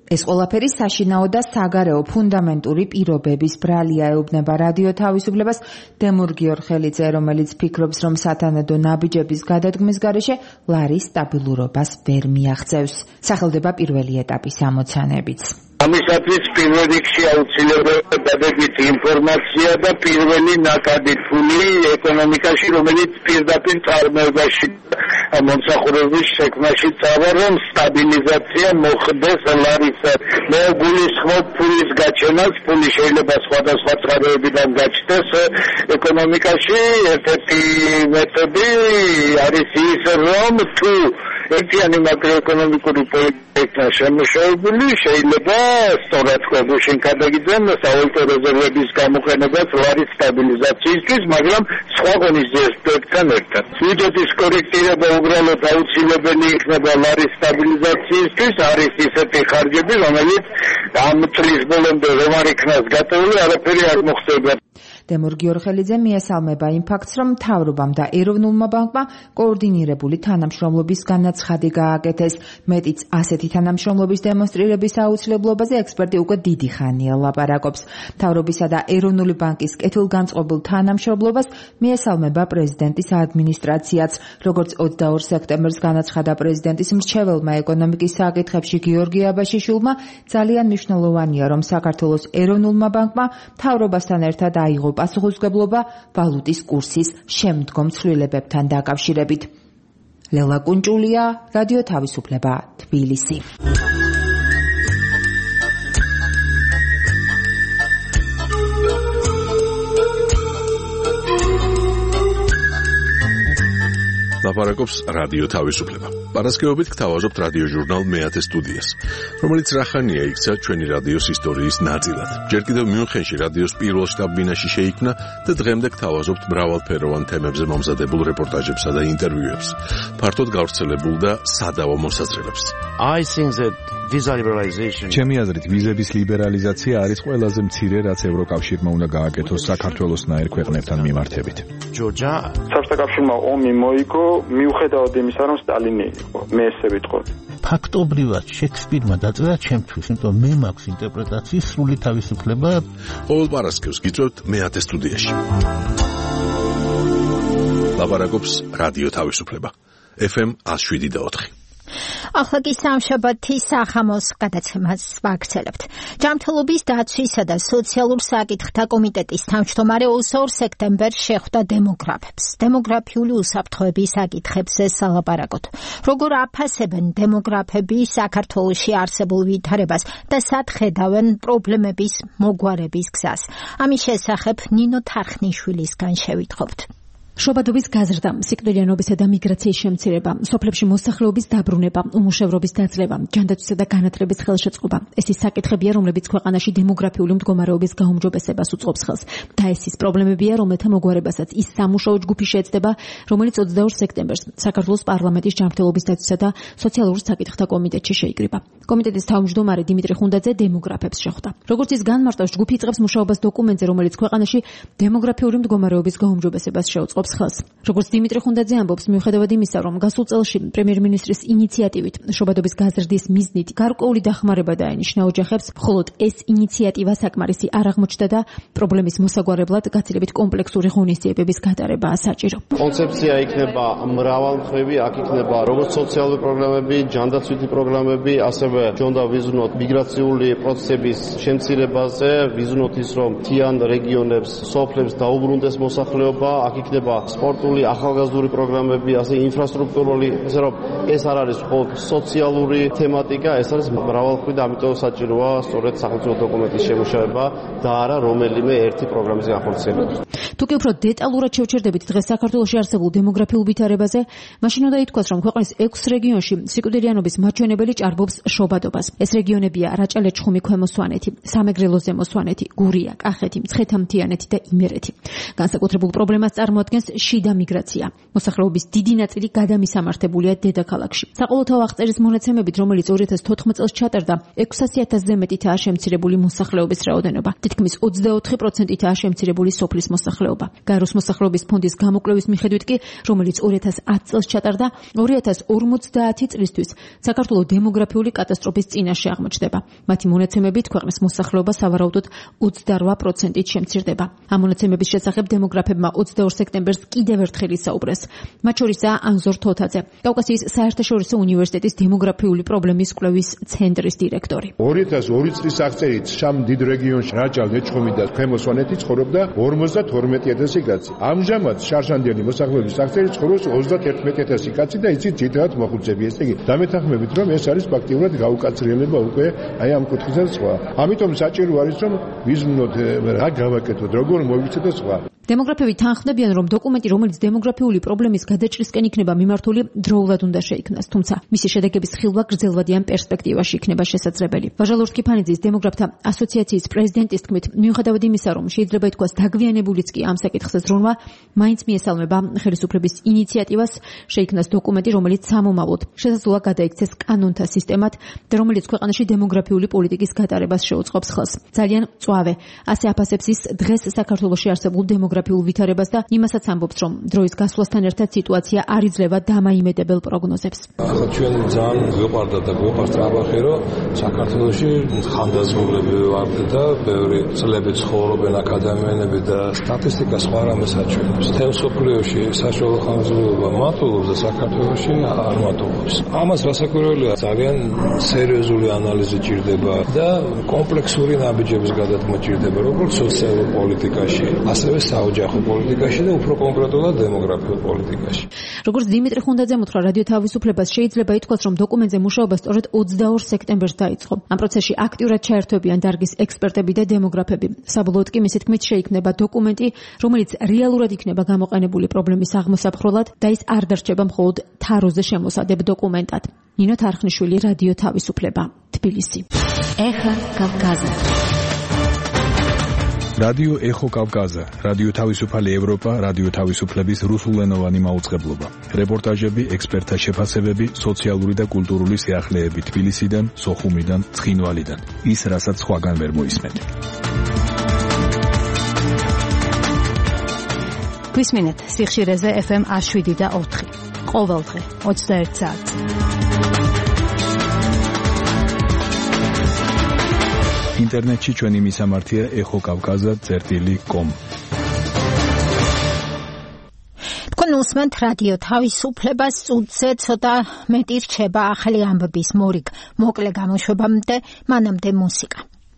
ეს ყველაფერი საშინაო და საგარეო ფუნდამენტური პირობების ბრალია, ეუბნება რადიო თავისუფლებას დემურ გიორხელიძე, რომელიც ფიქრობს, რომ სათანადო ნაბიჯების გადადგმის გარეშე ლარის სტაბილურობას ვერ მიაღწევს. სახელდება პირველი ეტაპის ამოცანებიც. ამისათვის პირველ რიგში აუცილებელი დადებითი ინფორმაცია და პირველი ნაკადი ფული ეკონომიკაში, რომელიც პირდაპირ წარმოებაში მომსახურების შექმნაში წავა, რომ სტაბილიზაცია მოხდეს ლარის. მე გულისხმობ ფულის გაჩენას, ფული შეიძლება სხვადასხვა წყაროებიდან გაჩნდეს ეკონომიკაში. ერთ-ერთი მეთოდი არის ის, რომ თუ ერთიანი მაკროეკონომიკური პოლიტიკა შემუშავებული, შეიძლება სწორად გუშინ გადაგიძენ სავალუტო რეზერვების გამოყენებას ლარის სტაბილიზაციისთვის, მაგრამ სხვა ღონისძიებებთან ერთად. ბიუჯეტის კორექტირება უბრალოდ აუცილებელი იქნება ლარის სტაბილიზაციისთვის, არის ისეთი ხარჯები, რომელიც ამ წლის ბოლომდე რომ არ იქნას გატოვილი, არაფერი არ მოხდება. დემურ გიორხელიძე მიესალმება იმ ფაქტს, რომ მთავრობამ და ეროვნულმა ბანკმა კოორდინირებული თანამშრომლობის განაცხადი გააკეთეს. მეტიც ასეთი თანამშრომლობის დემონსტრირების აუცილებლობაზე ექსპერტი უკვე დიდი ხანია ლაპარაკობს. მთავრობისა და ეროვნული ბანკის კეთილგანწყობილ თანამშრომლობას მიესალმება პრეზიდენტის ადმინისტრაციაც. როგორც ოცდაორ სექტემბერს განაცხადა პრეზიდენტის მრჩეველმა ეკონომიკის საკითხებში გიორგი აბაშიშვილმა, ძალიან მნიშვნელოვანია, რომ საქართველოს ეროვნულმა ბანკმა მთავრობასთან ერთად აიღო პასუხისმგებლობა ვალუტის კურსის შემდგომ ცვლილებებთან დაკავშირებით. ლელა კუნჭულია, რადიო თავისუფლება, თბილისი. ლაპარაკობს რადიო თავისუფლება. პარასკევობით გთავაზობთ რადიო ჟურნალ მეათე სტუდიას, რომელიც რახანია იქცა ჩვენი რადიოს ისტორიის ნაწილად. ჯერ კიდევ მიუნხენში რადიოს პირველ შტაბ-ბინაში შეიქმნა და დღემდე გთავაზობთ მრავალფეროვან თემებზე მომზადებულ რეპორტაჟებსა და ინტერვიუებს, ფართოდ გავრცელებულ და სადავო მოსაზრებებს. I think that visa liberalization ჩემი აზრით ვიზების ლიბერალიზაცია არის ყველაზე მცირე, რაც ევროკავშირმა უნდა გააკეთოს საქართველოსნაირ ქვეყნებთან მიმართებით. ჯორჯა საბჭოთა კავშირმა ომი მოიგო მიუხედავად იმისა, რომ სტალინი იყო. მე ესე ვიტყოდი. ფაქტობრივად შექსპირმა დაწერა ჩემთვის, იმიტომ მე მაქვს ინტერპრეტაციის სრული თავისუფლება. ყოველ პარასკევს გიწევთ მეათე სტუდიაში. ლაპარაკობს რადიო თავისუფლება. ეფ ემ εκατო შვიდ და ოთხი. ახლა კი სამშაბათი სახამოს გადაცემას ვაგრძელებთ. ჯანმრთელობის დაცვისა და სოციალურ საკითხთა კომიტეტის თავმჯდომარე ოცდაორ სექტემბერს შეხვდა დემოგრაფებს. დემოგრაფიული უსაფრთხოების საკითხებზე სალაპარაკოთ. როგორ აფასებენ დემოგრაფები საქართველოში არსებულ ვითარებას და სად ხედავენ პრობლემების მოგვარების გზას. ამის შესახებ ნინო თარხნიშვილისგან შევიტყობთ. შობადობის გაზრდა, სიკვდილიანობისა და მიგრაციის შემცირება, სოფლებში მოსახლეობის დაბრუნება, უმუშევრობის დაძლევა, ჯანდაცვისა და განათლების ხელშეწყობა. ეს ის საკითხებია, რომლებიც ქვეყანაში დემოგრაფიული მდგომარეობის გაუმჯობესებას უწყობს ხელს. და ეს ის პრობლემებია, რომელთა მოგვარებასაც ის სამუშაო ჯგუფი შეეცდება, რომელიც ოცდაორ სექტემბერს საქართველოს პარლამენტის ჯანმრთელობის დაცვისა და სოციალურ საკითხთა კომიტეტში შეიკრიბა. კომიტეტის თავმჯდომარე დიმიტრი ხუნდაძე დემოგრაფებს შეხვდა. როგორც ის განმარტავს, ჯგუფი იწყებს მუშაობას დოკუმენტზე, რომელიც ქვეყანაში დემოგრაფიული მდგომარეობის გაუმჯობესებას შეუწყობს ხელს. როგორც დიმიტრი ხუნდაძე ამბობს, მიუხედავად იმისა, რომ გასულ წელში პრემიერ-მინისტრის ინიციატივით შობადობის გაზრდის მიზნით გარკვეული დახმარება დაენიშნა ოჯახებს, მხოლოდ ეს ინიციატივა საკმარისი არ აღმოჩნდა და პრობლემის მოსაგვარებლად გაცილებით კომპლექსური ღონისძიებების გატარებაა საჭირო. კონცეფცია იქნება მრავალმხრივი, აქ იქნება როგორც სოციალური პროგრამები, ჯანდაცვითი პროგრამები, ასევე ჯონდა ვიზუნოთ მიგრაციული პროცესების შემცირებაზე, ვიზუნოთ ის, რომ მთიან რეგიონებს, სოფლებს დაუბრუნდეს მოსახლეობა, აქ იქნება სპორტული ახალგაზრდული პროგრამები, ასე ინფრასტრუქტურული, ესე რომ ეს არ არის მხოლოდ სოციალური თემატიკა, ეს არის მრავალმხრივი და ამიტომ საჭიროა სწორედ სახელმწიფო დოკუმენტის შემუშავება და არა რომელიმე ერთი პროგრამის განხორციელება. თუ კი უფრო დეტალურად შევჩერდებით დღეს საქართველოში არსებულ დემოგრაფიულ ვითარებაზე, მაშინ უნდა ითქვას, რომ ქვეყნის ექვს რეგიონში სიკვდილიანობის მაჩვენებელი ჭარბობს შობადობას. ეს რეგიონებია რაჭა-ლეჩხუმი, ქვემო სვანეთი, სამეგრელო, ზემო სვანეთი, გურია, კახეთი, მცხეთა-მთიანეთი და იმერეთი. განსაკუთრებულ პრობლემას წარმოადგენს უდიდესი შიდა მიგრაცია. მოსახლეობის დიდი ნაწილი გადამისამართებულია დედაქალაქში. საყოველთაო აღწერის მონაცემებით, რომელიც ორი ათას თოთხმეტ წელს ჩატარდა, ექვსასი ათასზე მეტითაა შემცირებული მოსახლეობის რაოდენობა. თითქმის ოცდაოთხი პროცენტითაა შემცირებული სოფლის მოსახლეობა. გაეროს მოსახლეობის ფონდის გამოკვლევის მიხედვით კი, რომელიც ორი ათას ათ წელს ჩატარდა, ორი ათას ორმოცდაათი წლისთვის საქართველოს დემოგრაფიული კატასტროფის წინაშე აღმოჩნდება. მათი მონაცემებით ქვეყნის მოსახლეობა სავარაუდოდ ოცდარვა პროცენტით შემცირდება. ამ მონაცემების შესახებ დემოგრაფებმა ოცდაორ სექტემბერს კიდევ ერთხელ ისაუბრეს. მათ შორისაა ანზორ თოთაძე, კავკასიის საერთაშორისო უნივერსიტეტის დემოგრაფიული პრობლემის კვლევის ცენტრის დირექტორი. ორი ათას ორი წლის აღწერით შამ დიდ რეგიონში რაჭა ლეჩხუმი და ქვემო სვანეთი ცხოვრობდა ორმოცდათორმეტი ათასი კაცი. ამჟამად შარშანდელი მოსახლეობის აღწერით ცხოვრობს ოცდაათერთმეტი ათასი კაცი და იცით ძირითადად მოხუცები. ესე იგი, დამეთანხმებით რომ ეს არის ფაქტიურად გაუკაცრიელება უკვე აი ამ კუთხიდან სხვა. ამიტომ საჭირო არის რომ ვიზმნოთ რა გავაკეთოთ, როგორ მოვიცეთ და სხვა. დემოგრაფები თანხმდებიან, რომ დოკუმენტი, რომელიც დემოგრაფიული პრობლემის გადაჭრისკენ იქნება მიმართული, დროულად უნდა შეიქმნას, თუმცა მისი შედეგების ხილვა გრძელვადიან პერსპექტივაში იქნება შესაძლებელი. ვაჟალურს კიფანიძის დემოგრაფთა ასოციაციის პრეზიდენტის თქმით, მიუხედავად იმისა, რომ შეიძლება ითქვას დაგვიანებულიც კი ამ საკითხზე ზრუნვა, მაინც მიესალმება ხელისუფლების ინიციატივას შეიქმნას დოკუმენტი, რომელიც სამომავლოდ შესაძლოა გადაიქცეს კანონთა სისტემად და რომელიც ქვეყანაში დემოგრაფიული პოლიტიკის გატარებას შეუწყობს ხელს. ძალიან მწვავე, ასე აფასებს ის დღეს საქართველოში არსებულ დემოგრაფიულ ვითარებას და იმასაც ამბობს, რომ დროის გასვლასთან ერთად სიტუაცია არ იძლევა დამაიმედებელ პროგნოზებს. ახლა ჩვენ ძალიან გვიყვარდა და გვიყვარს ტრაბახი, რომ საქართველოში ხანდაზმულები ვართ და ბევრი წლები ცხოვრობენ აქ ადამიანები და სტატისტიკა სხვა რამეს აჩვენებს. თელ მსოფლიოში საშუალო ხანგრძლივობა მატულობს და საქართველოში არ მატულობს. ამას რასაკვირველია, ძალიან სერიოზული ანალიზი ჭირდება და კომპლექსური ნაბიჯების გადადგმა ჭირდება, როგორც სოციალურ პოლიტიკაში, ასევე საოჯახო პოლიტიკაში და უფრო კონკრეტულად დემოგრაფიულ პოლიტიკაში. როგორც დიმიტრი ხუნდაძემ უთხრა რადიო თავისუფლებას, შეიძლება ითქვას, რომ დოკუმენტზე მუშაობა სწორედ ოცდაორ სექტემბერს დაიწყო. ამ პროცესში აქტიურად ჩაერთვებიან დარგის ექსპერტები და დემოგრაფები. საბოლოოდ კი მისი თქმით შეიქმნება დოკუმენტი, რომელიც რეალურად იქნება გამოყენებული პრობლემის აღმოსაფხრულად და ის არ დარჩება მხოლოდ თაროზე შემოსადებ დოკუმენტად. ნინო თარხნიშვილი, რადიო თავისუფლება, თბილისი. ეხა კავკაზა. რადიო ეხო კავკაზა, რადიო თავისუფალი ევროპა, რადიო თავისუფლების რუსულენოვანი მაუწყებლობა. რეპორტაჟები, ექსპერტთა შეფასებები, სოციალური და კულტურული სიახლეები თბილისიდან, სოხუმიდან, ცხინვალიდან. ის, რასაც სხვაგან ვერ მოისმენთ. გვისმინეთ სიხშირეზე ეფ ემ შვიდი და ოთხი. ყოველდღე ოცდაერთ საათს. ინტერნეტში ჩვენი მისამართია ეხო კავკაზა წერტილი კომ. თქვენ უსმენთ რადიო თავისუფლებას, წუთზე ცოტა მეტი რჩება ახალი ამბების მორიგ მოკლე გამოშვებამდე, მანამდე მუსიკა.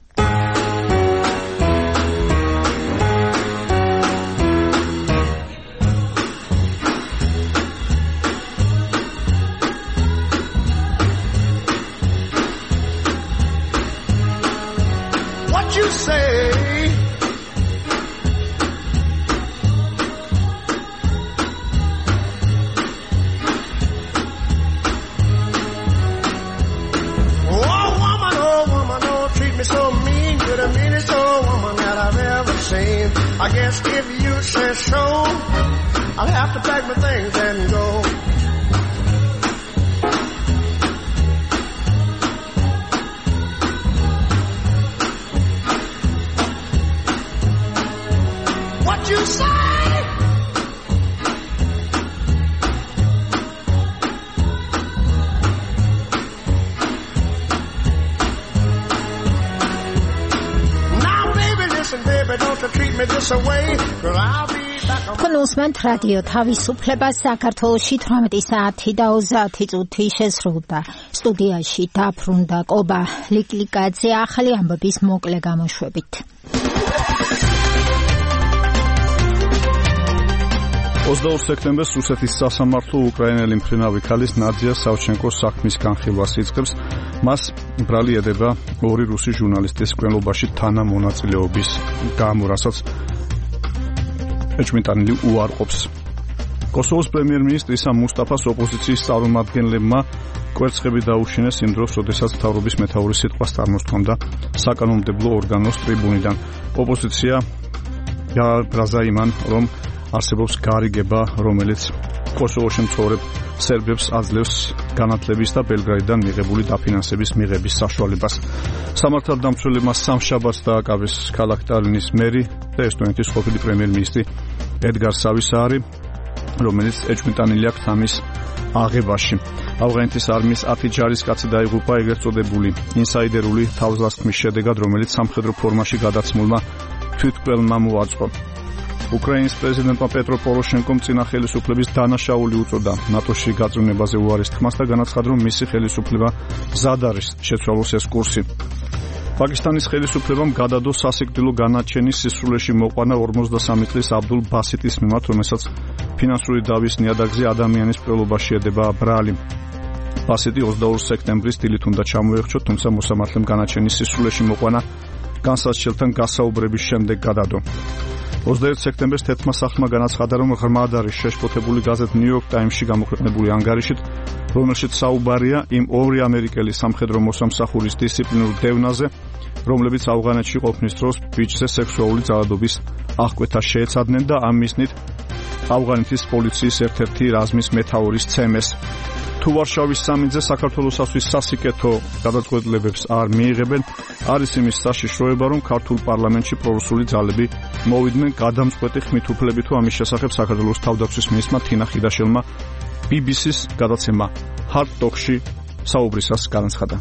You say oh woman, oh woman, don't treat me so mean. You're the meanest old woman that I've ever seen. I guess if you say so, I'll have to pack my things and go. You say now baby listen baby don't you treat me this away girl I'll be back on თქვენ უსმენთ რადიო თავისუფლებას. საქართველოში თვრამეტი საათი და ოცდაათი წუთი შესრულდა. სტუდიაში დაბრუნდა კობა ლიკლიკაძე ახალი ამბების მოკლე გამოშვებით. ოცდაორ სექტემბერს რუსეთის სასამართლო უკრაინელი მფრინავი ქალის ნადია სავჩენკოს საქმის განხილვას იწყებს. მას ბრალი ედება ორი რუსი ჟურნალისტის მკვლელობაში თანამონაწილეობის გამო, რასაც ეჭვმიტანილი უარყოფს. კოსოვოს პრემიერ-მინისტრისა მუსტაფას ოპოზიციის წარმომადგენლებმა კვერცხები დაუშინეს იმ დროს, როდესაც მთავრობის მეთაურის სიტყვას წარმოსთქვამდა საკანონმდებლო ორგანოს ტრიბუნიდან. ოპოზიცია ბრაზა იმან, რომ არსებობს გარიგება, რომელიც კოსოვოში მცხოვრებ სერბებს აძლევს განათლების და ბელგრადიდან მიღებული დაფინანსების მიღების საშუალებას. სამართალდამცველებმა სამშაბათს დააკავეს ქალაქ ტალინის მერი და ესტონეთის ყოფილი პრემიერ-მინისტრი ედგარ სავისაარი, რომელიც ეჭვმიტანილი აქვს ამის აღებაში. ავღანეთის არმიის ათი ჯარისკაცი დაიღუპა ეგრეთ წოდებული ინსაიდერული თავდასხმის შედეგად, რომელიც სამხედრო ფორმაში გადაცმულმა თვითმკვლელმა მოაწყო. უკრაინის პრეზიდენტმა პეტრო პოროშენკომ წინა ხელისუფლების დანაშაული უწოდა ნატოში გაწევნებაზე უარის თქმას და განაცხადა, რომ მისი ხელისუფლება მზად არის შეცვალოს ეს კურსი. პაკისტანის ხელისუფლებამ გადადო სასიკვდილო განაჩენის სისრულეში მოყვანა ორმოცდასამი წლის აბდულ ბასიტის მიმართ, რომელსაც ფინანსური დავის ნიადაგზე ადამიანის მკვლელობაში ედება ბრალი. ბასიტი ოცდაორი სექტემბრის დილით უნდა ჩამოეხჩოთ, თუმცა მოსამართლემ განაჩენის სისრულეში მოყვანა განსაცდელთან გასაუბრების შემდეგ გადადო. ოცდაერთი სექტემბერს თეთრმა სახლმა განაცხადა, რომ ღრმად არის შეშფოთებული გაზეთ New York Times-ში გამოქვეყნებული ანგარიშით, რომელშიც საუბარია იმ ორი ამერიკელი სამხედრო მოსამსახურის დისციპლინურ დევნაზე, რომლებიც ავღანეთში ყოფნის დროს ბიჭზე სექსუალური ძალადობის აღკვეთა შეეცადნენ და ამ მიზნით ავღანეთის პოლიციის ერთ-ერთი რაზმის მეთაურის ცემეს. თუ ვარშავის სამინძე საქართველოსთვის სასიკეთო გადაწყვეტილებებს არ მიიღებენ, არის იმის საშიშროება, რომ ქართულ პარლამენტში პრორუსული ძალები მოვიდნენ გადამწყვეტი ხმით უფლებით, თუ ამის შესახებ საქართველოს თავდაცვის მინისტრმა თინა ხიდაშელმა ბი ბი სის გადაცემა Hard Talk-ში საუბრისას განაცხადა.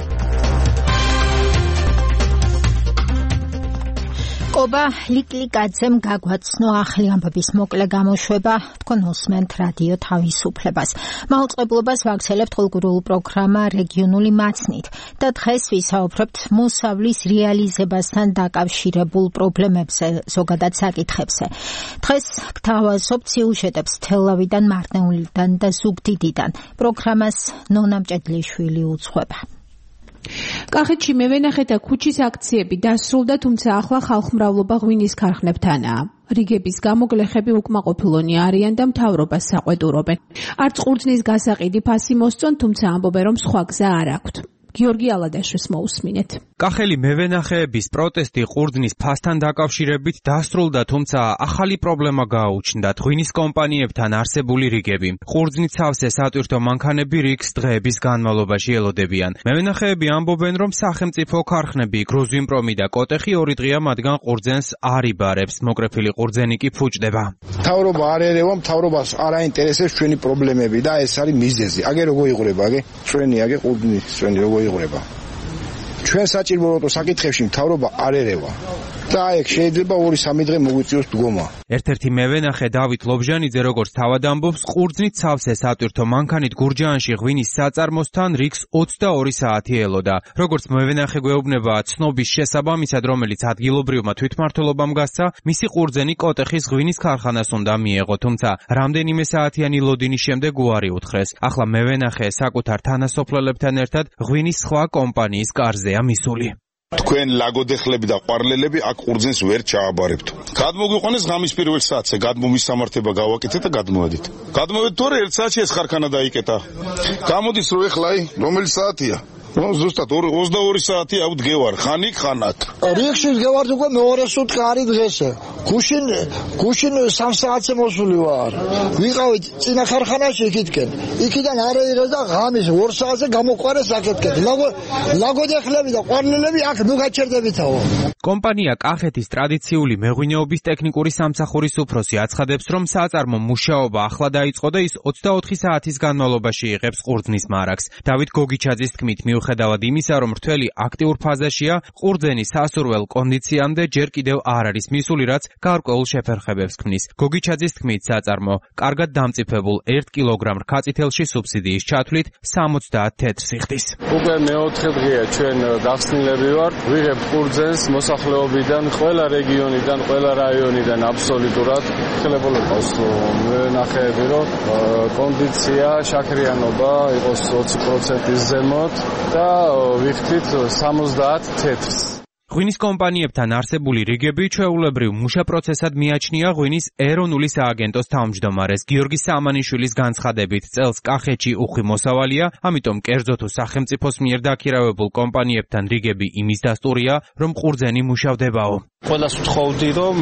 ყობა ლიკლიკაძემ გაგვაცნო ახალი ამბების მოკლე გამოშვება, თქვენ უსმენთ რადიო თავისუფლებას. მაუწყებლობას ვაქცელებთ ყოლგურულ პროგრამა რეგიონული მაცნით და დღეს ვისაუბრებთ მოსავლის რეალიზებასთან დაკავშირებულ პრობლემებზე, ზოგადად საკითხებზე. დღეს გთავაზობთ სიუჟეტებს თელავიდან, მარნეულიდან და ზუგდიდიდან. პროგრამას ნონა მჭედლიშვილი უძღვება. კახეთში მევენახე და ქუჩის აქციები დასრულდა, თუმცა ახლა ხალხმრავლობა ღვინის ქარხნებთანაა. რიგების გამო გლეხები უკმაყოფილონი არიან და მთავრობას საყვედურობენ. არც ყურძნის გასაყიდი ფასი მოსწონ, თუმცა ამბობენ, რომ სხვა გზა არ აქვთ. გიორგი ალადაშვილს მოусმინეთ. კახელი მევენახეების პროტესტი ყურძნის ფასთან დაკავშირებით დასრულდა, თუმცა ახალი პრობლემა გააუჩნდათ ღვინის კომპანიებთან არსებული რიგები. ყურძნის სავსე სატვირთო მანქანები რიგს დღეების განმავლობაში ელოდებიან. მევენახეები ამბობენ, რომ სახელმწიფო ქარხნები გრუზვინპრომი და კოტეხი ორი დღეა მათგან ყურძენს არ იბარებს, მოკრეფილი ყურძენი კი ფუჭდება. მთავრობა არ ერევა, მთავრობას არ აინტერესებს ჩვენი პრობლემები და ეს არის მიზეზი. აგე როგორ იღურება, აგე ჩვენი აგე ყურძნის ჩვენი როგორ იღურება. ჩვენ საჭიროებო საკითხებში მთავრობა არ ერევა. და ეგ შეიძლება ორი სამი დღე მოგვიწიოს დგომა. ერთ-ერთი მევენახე დავით ლობჟანიძე როგორც თავად ამბობს, ყურძნით სავსე სატვირთო მანქანით გურჯაანში ღვინის საწარმოსთან რიგს ოცდაორი საათი ელოდა. როგორც მევენახე გვეუბნება, ცნობის შესაბამისად, რომელიც ადგილობრივმა თვითმმართველობამ გასცა, მისი ყურძენი კოტეხის ღვინის ქარხანას უნდა მიეღო, თუმცა რამდენიმე საათიანი ლოდინის შემდეგ უარი უთხრეს. ახლა მევენახე საკუთარ თანასოფლელებთან ერთად ღვინის სხვა კომპანიის კარზეა მისული. თქვენ ლაგოდეხლები და ყვარლელები აქ ყურძენს ვერ ჩააბარებთ. გადმოგვიყვანეს ღამის პირველ საათზე, გადმომის სამართება გავაკეთეთ და გადმოვედით. გადმოვედით თორე ერთ საათში ეს ხარხანა დაიკეტა. გამოდის რომ ეხლა აი რომელი საათია? რომ ზუსტად ოცდაორი საათი აუთ გევარ, ხან იქ ხან აქ. რიხში გევარ უკვე მეორე სუტყი არის დღესე. გუშინ გუშინ სამ საათზე მოსული ვარ. ვიყავი წინა ხარხანაში იქითკენ. იქიდან არეირეს და ღამის ორ საათზე გამოყვარეს აქეთკენ. ლაგო ლაგოდეხლები და ყვარლელები აქ ნუ გაჩერდებითაო. კომპანია კახეთის ტრადიციული მეღვინეობის ტექნიკური სამსახურის უფროსი აცხადებს, რომ საწარმო მუშაობა ახლა დაიწყო და ის ოცდაოთხი საათის განმავლობაში იღებს ყურძნის მარაგს. დავით გოგიჩაძის თქმით, მიუხედავად იმისა, რომ რთველი აქტიურ ფაზაშია, ყურძენი სასურველ კონდიციამდე ჯერ კიდევ არ არის მისული, რაც გარკვეულ შეფერხებებს ქმნის. გოგიჩაძის თქმით, საწარმო კარგად დამწიფებულ ერთ კილოგრამ რქაწითელში სუბსიდიის ჩათვლით სამოცდაათ თეთრ სიხდის. უკვე მეოთხე დღეა ჩვენ გახსნილები ვართ, ვიღებთ ყურძენს მოსახლეობიდან, ყველა რეგიონიდან, ყველა რაიონიდან აბსოლუტურად. ხელებოლა ყავს მევენახეები, რომ კონდიცია, შაქრიანობა იყოს ოცი პროცენტის ზემოთ და ვიხდით სამოცდაათ თეთრს. ღვინის კომპანიებთან არსებული რიგები ჩვეულებრივ მუშა პროცესად მიაჩნია ღვინის ეროვნული სააგენტოს თავმჯდომარეს გიორგი სამანიშვილის განცხადებით წელს კახეთში უხვი მოსავალია, ამიტომ კერძო თუ სახელმწიფოს მიერ დაქირავებულ კომპანიებთან რიგები იმის დასტურია, რომ ყურძენი მუშავდებაო. ყველას ვთხოვდი, რომ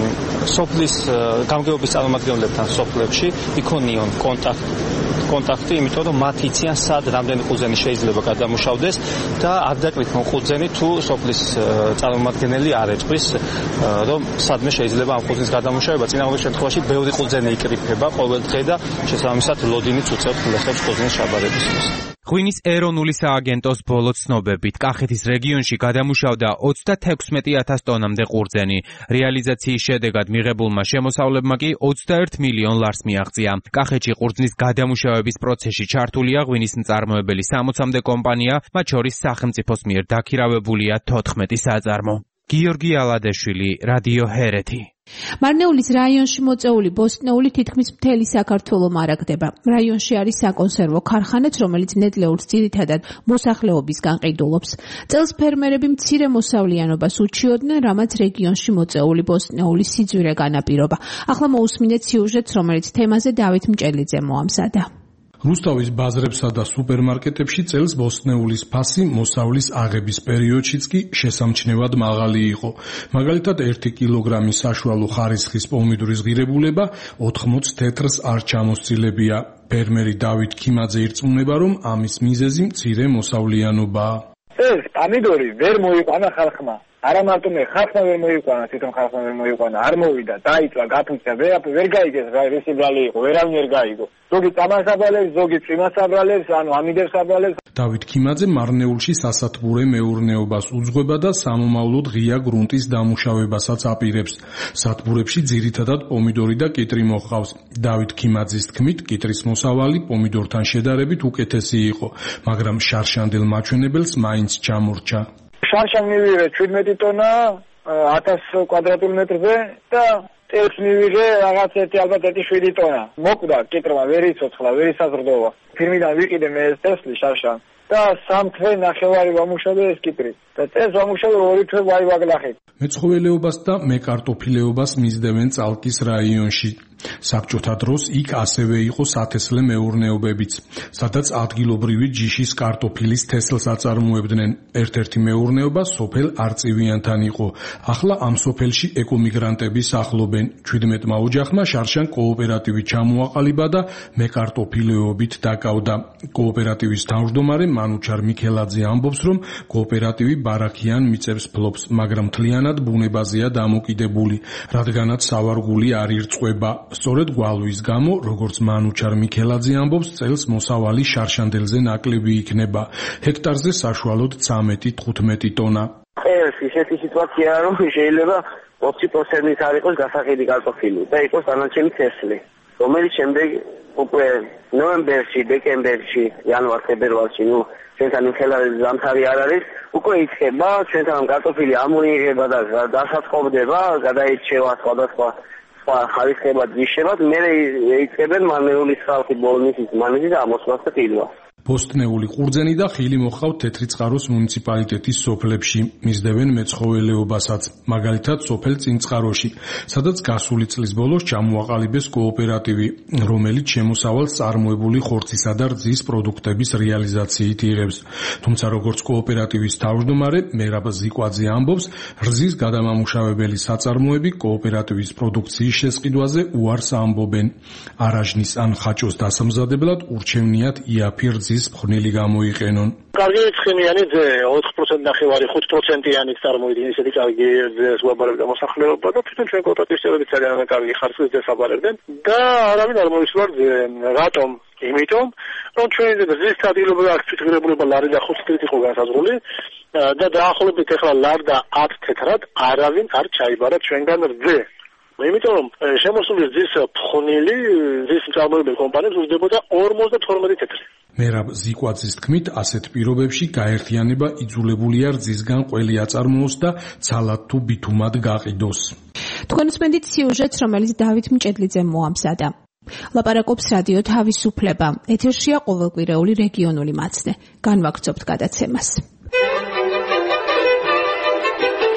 სოფლის გამგეობის წარმომადგენლებთან სოფლებში იქონიონ კონტაქტი კონტაქტი, იმიტომ რომ მათ იციან სად რამდენი ყურძენი შეიძლება გადამუშავდეს და არ დაკრიფონ ყურძენი თუ სოფლის წარმომადგენელი არ ეწვის, რომ სადმე შეიძლება ამ ყურძენის გადამუშავება. წინააღმდეგ შემთხვევაში ბევრი ყურძენი იკრიფება ყოველ დღე და შესაბამისად ლოდინიც უწევთ ლეხებს ყურძენის ჩაბარებისთვის. ღვინის ეროვნული სააგენტოს ბოლო ცნობებით კახეთის რეგიონში გადამუშავდა ოცდათექვსმეტი ათას ტონამდე ყურძენი. რეალიზაციის შედეგად მიღებულმა შემოსავლებმა კი ოცდაერთ მილიონ ლარს მიაღწია. კახეთში ყურძნის გადამუშავების პროცესში ჩართულია ღვინის მწარმოებელი სამოცამდე კომპანია, მათ შორის სახელმწიფოს მიერ დაქირავებულია თოთხმეტი საწარმო. გიორგი ალადეშვილი, რადიო ჰერეთი. მარნეულის რაიონში მოწეული ბოსტნეული თითქმის მთელი საქართველო მარაგდება. რაიონში არის საკონსერვო ქარხანაც, რომელიც ნედლეულს ძირითადად მოსახლეობისგან ყიდულობს. წელს ფერმერები მცირე მოსავლიანობას უჩიოდნენ, რამაც რეგიონში მოწეული ბოსტნეული სიძვირე განაპირობა. ახლა მოусმინეთ სიუჟეტს, რომელიც თემაზე დავით მჭელიძე მოამზადა. რუსთავის ბაზრებსა და სუპერმარკეტებში წელს ბოსტნეულის ფასი მოსავლის აღების პერიოდშიც კი შესამჩნევად მაღალი იყო. მაგალითად, ერთი კილოგრამი საშუალო ხარისხის პომიდორის ღირებულება ოთხმოც თეთრს არ ჩამოსცილებია. ფერმერი დავით ქიმაძე ირწმუნება, რომ ამის მიზეზი მცირე მოსავლიანობაა. ეს პომიდორი ვერ მოიყვანა ხალხმა. არა მარტო მე ხალხმა ვერ მოიყვანა, თვითონ ხალხმა ვერ მოიყვანა, არ მოვიდა, დაიწვა, გაფუძნა, ვერ გაიგეს რა რისი ბრალი იყო, ვერავინ ვერ გაიგო. ზოგი წამასაბრალებს, ზოგი წვიმასაბრალებს, ანუ ამიდებს აბრალებს. დავით ქიმაძე მარნეულში სასათბურე მეურნეობას უძღვება და სამომავლოდ ღია გრუნტის დამუშავებასაც აპირებს. სათბურებში ძირითადად პომიდორი და კიტრი მოჰყავს. დავით ქიმაძის თქმით, კიტრის მოსავალი პომიდორთან შედარებით უკეთესი იყო, მაგრამ შარშანდელ მაჩვენებელს მაინც ჩამორჩა. შარშან მივიღე შვიდმეტი ტონა ათას კვადრატულ მეტრზე და წელს მივიღე რაღაც ერთი ალბათ ერთი შვიდი ტონა. მოკვდა კიტრმა, ვერ იცოცხლა, ვერ ისაზრდოვა. ფირმიდან ვიყიდე მე ეს ტესლი შარშან და სამ თვე ნახევარი ვამუშავე ეს კიტრი. და წელს ვამუშავე ორი თვე ვაივაგლახით. მეცხოველეობას და მეკარტოფილეობას მისდევენ წალკის რაიონში. საბჭოთა დროს იქ ასევე იყო სათესლე მეურნეობებიც, სადაც ადგილობრივი ჯიშის კარტოფილის თესლს აწარმოებდნენ. ერთ-ერთი მეურნეობა სოფელ არწივიანთან იყო. ახლა ამ სოფელში ეკომიგრანტები სახლობენ. ჩვიდმეტმა ოჯახმა შარშან კოოპერატივი ჩამოაყალიბა და მეკარტოფილეობით დაკავდა. კოოპერატივის თავმჯდომარე მანუჩარ მიქელაძე ამბობს, რომ კოოპერატივი ბარაქიან მიწებს ფლობს, მაგრამ მთლიანად ბუნებაზეა დამოკიდებული, რადგანაც სავარგული არ ირწყვება. სწორედ გვალვის გამო, როგორც მანუჩარ მიქელაძე ამბობს, წელს მოსავალი შარშანდელზე ნაკლები იქნება. ჰექტარზე საშუალოდ ცამეტი თხუთმეტი ტონა. ეს ისეთი სიტუაცია, რომ შეიძლება ოცი პროცენტით არ იყოს გასაყიდი კარტოფილი და იყოს დანარჩენი თესლი, რომელიც შემდეგ უკვე ნოემბერში, დეკემბერში, იანვარ-ფებრუარში, ნუ ჩვენთან ხელარეს ზამთარი არ არის, უკვე იწყება ჩვენთან კარტოფილი ამოიღება და დასაწყობდება, გადაირჩევა სხვადასხვა ხარისხება ძიშებად, მე იწყებენ მარნეულის ხალხი ბოლნისის მანეჟის ამოსვლას და ყიდვას. ბოსტნეული ყურძენი და ხილი მოჰყავთ თეთრიწყაროს მუნიციპალიტეტის სოფლებში, მისდევენ მეცხოველეობასაც, მაგალითად სოფელ წინწყაროში, სადაც გასული წლის ბოლოს ჩამოაყალიბეს კოოპერატივი, რომელიც შემოსავალს წარმოებული ხორცისა და რძის პროდუქტების რეალიზაციით იღებს. თუმცა როგორც კოოპერატივის თავმჯდომარე მერაბ ზიკვაძე ამბობს, რძის გადამამუშავებელი საწარმოები კოოპერატივის პროდუქციის შესყიდვაზე უარს ამბობენ. არაჟნის ან ხაჭოს დასამზადებლად ურჩევნიათ იაფი რძის მხნილი გამოიყენონ. კარგი ცხენიანი ძე ოთხ პროცენტი ნახევარი ხუთ პროცენტიანიც წარმოიდგინეს, ისეთი კარგი ძეს ვაბარებდა მოსახლეობა და თვითონ ჩვენ კოოპერატივის წევრები ძალიან კარგი ხარისხის ძეს აბარებდნენ და არავინ არ მოისურვარ ძე. რატომ? იმიტომ რომ ჩვენი რძის სტაბილობა აქ თვითღირებულება ლარი და ხუთი თეთრით იყო განსაზღვრული და დაახლოებით ახლა ლარ და ათ თეთრად არავინ არ ჩაიბარა ჩვენგან რძე. იმიტომ რომ შემოსული რძის ფხვნილი რძის მწარმოებელი კომპანიებს უძლებოდა ორმოცდათორმეტი თეთრი. მერაბ ზიკვაძის თქმით, ასეთ პირობებში გაერთიანება იძულებულია რძისგან ყველი აწარმოოს და ცალად თუ ბითუმად გაყიდოს. თქვენ უსმენთ სიუჟეტს, რომელიც დავით მჭედლიძემ მოამზადა. ლაპარაკობს რადიო თავისუფლება. ეთერშია ყოველკვირეული რეგიონული მაცდე. განვაგრძობთ გადაცემას.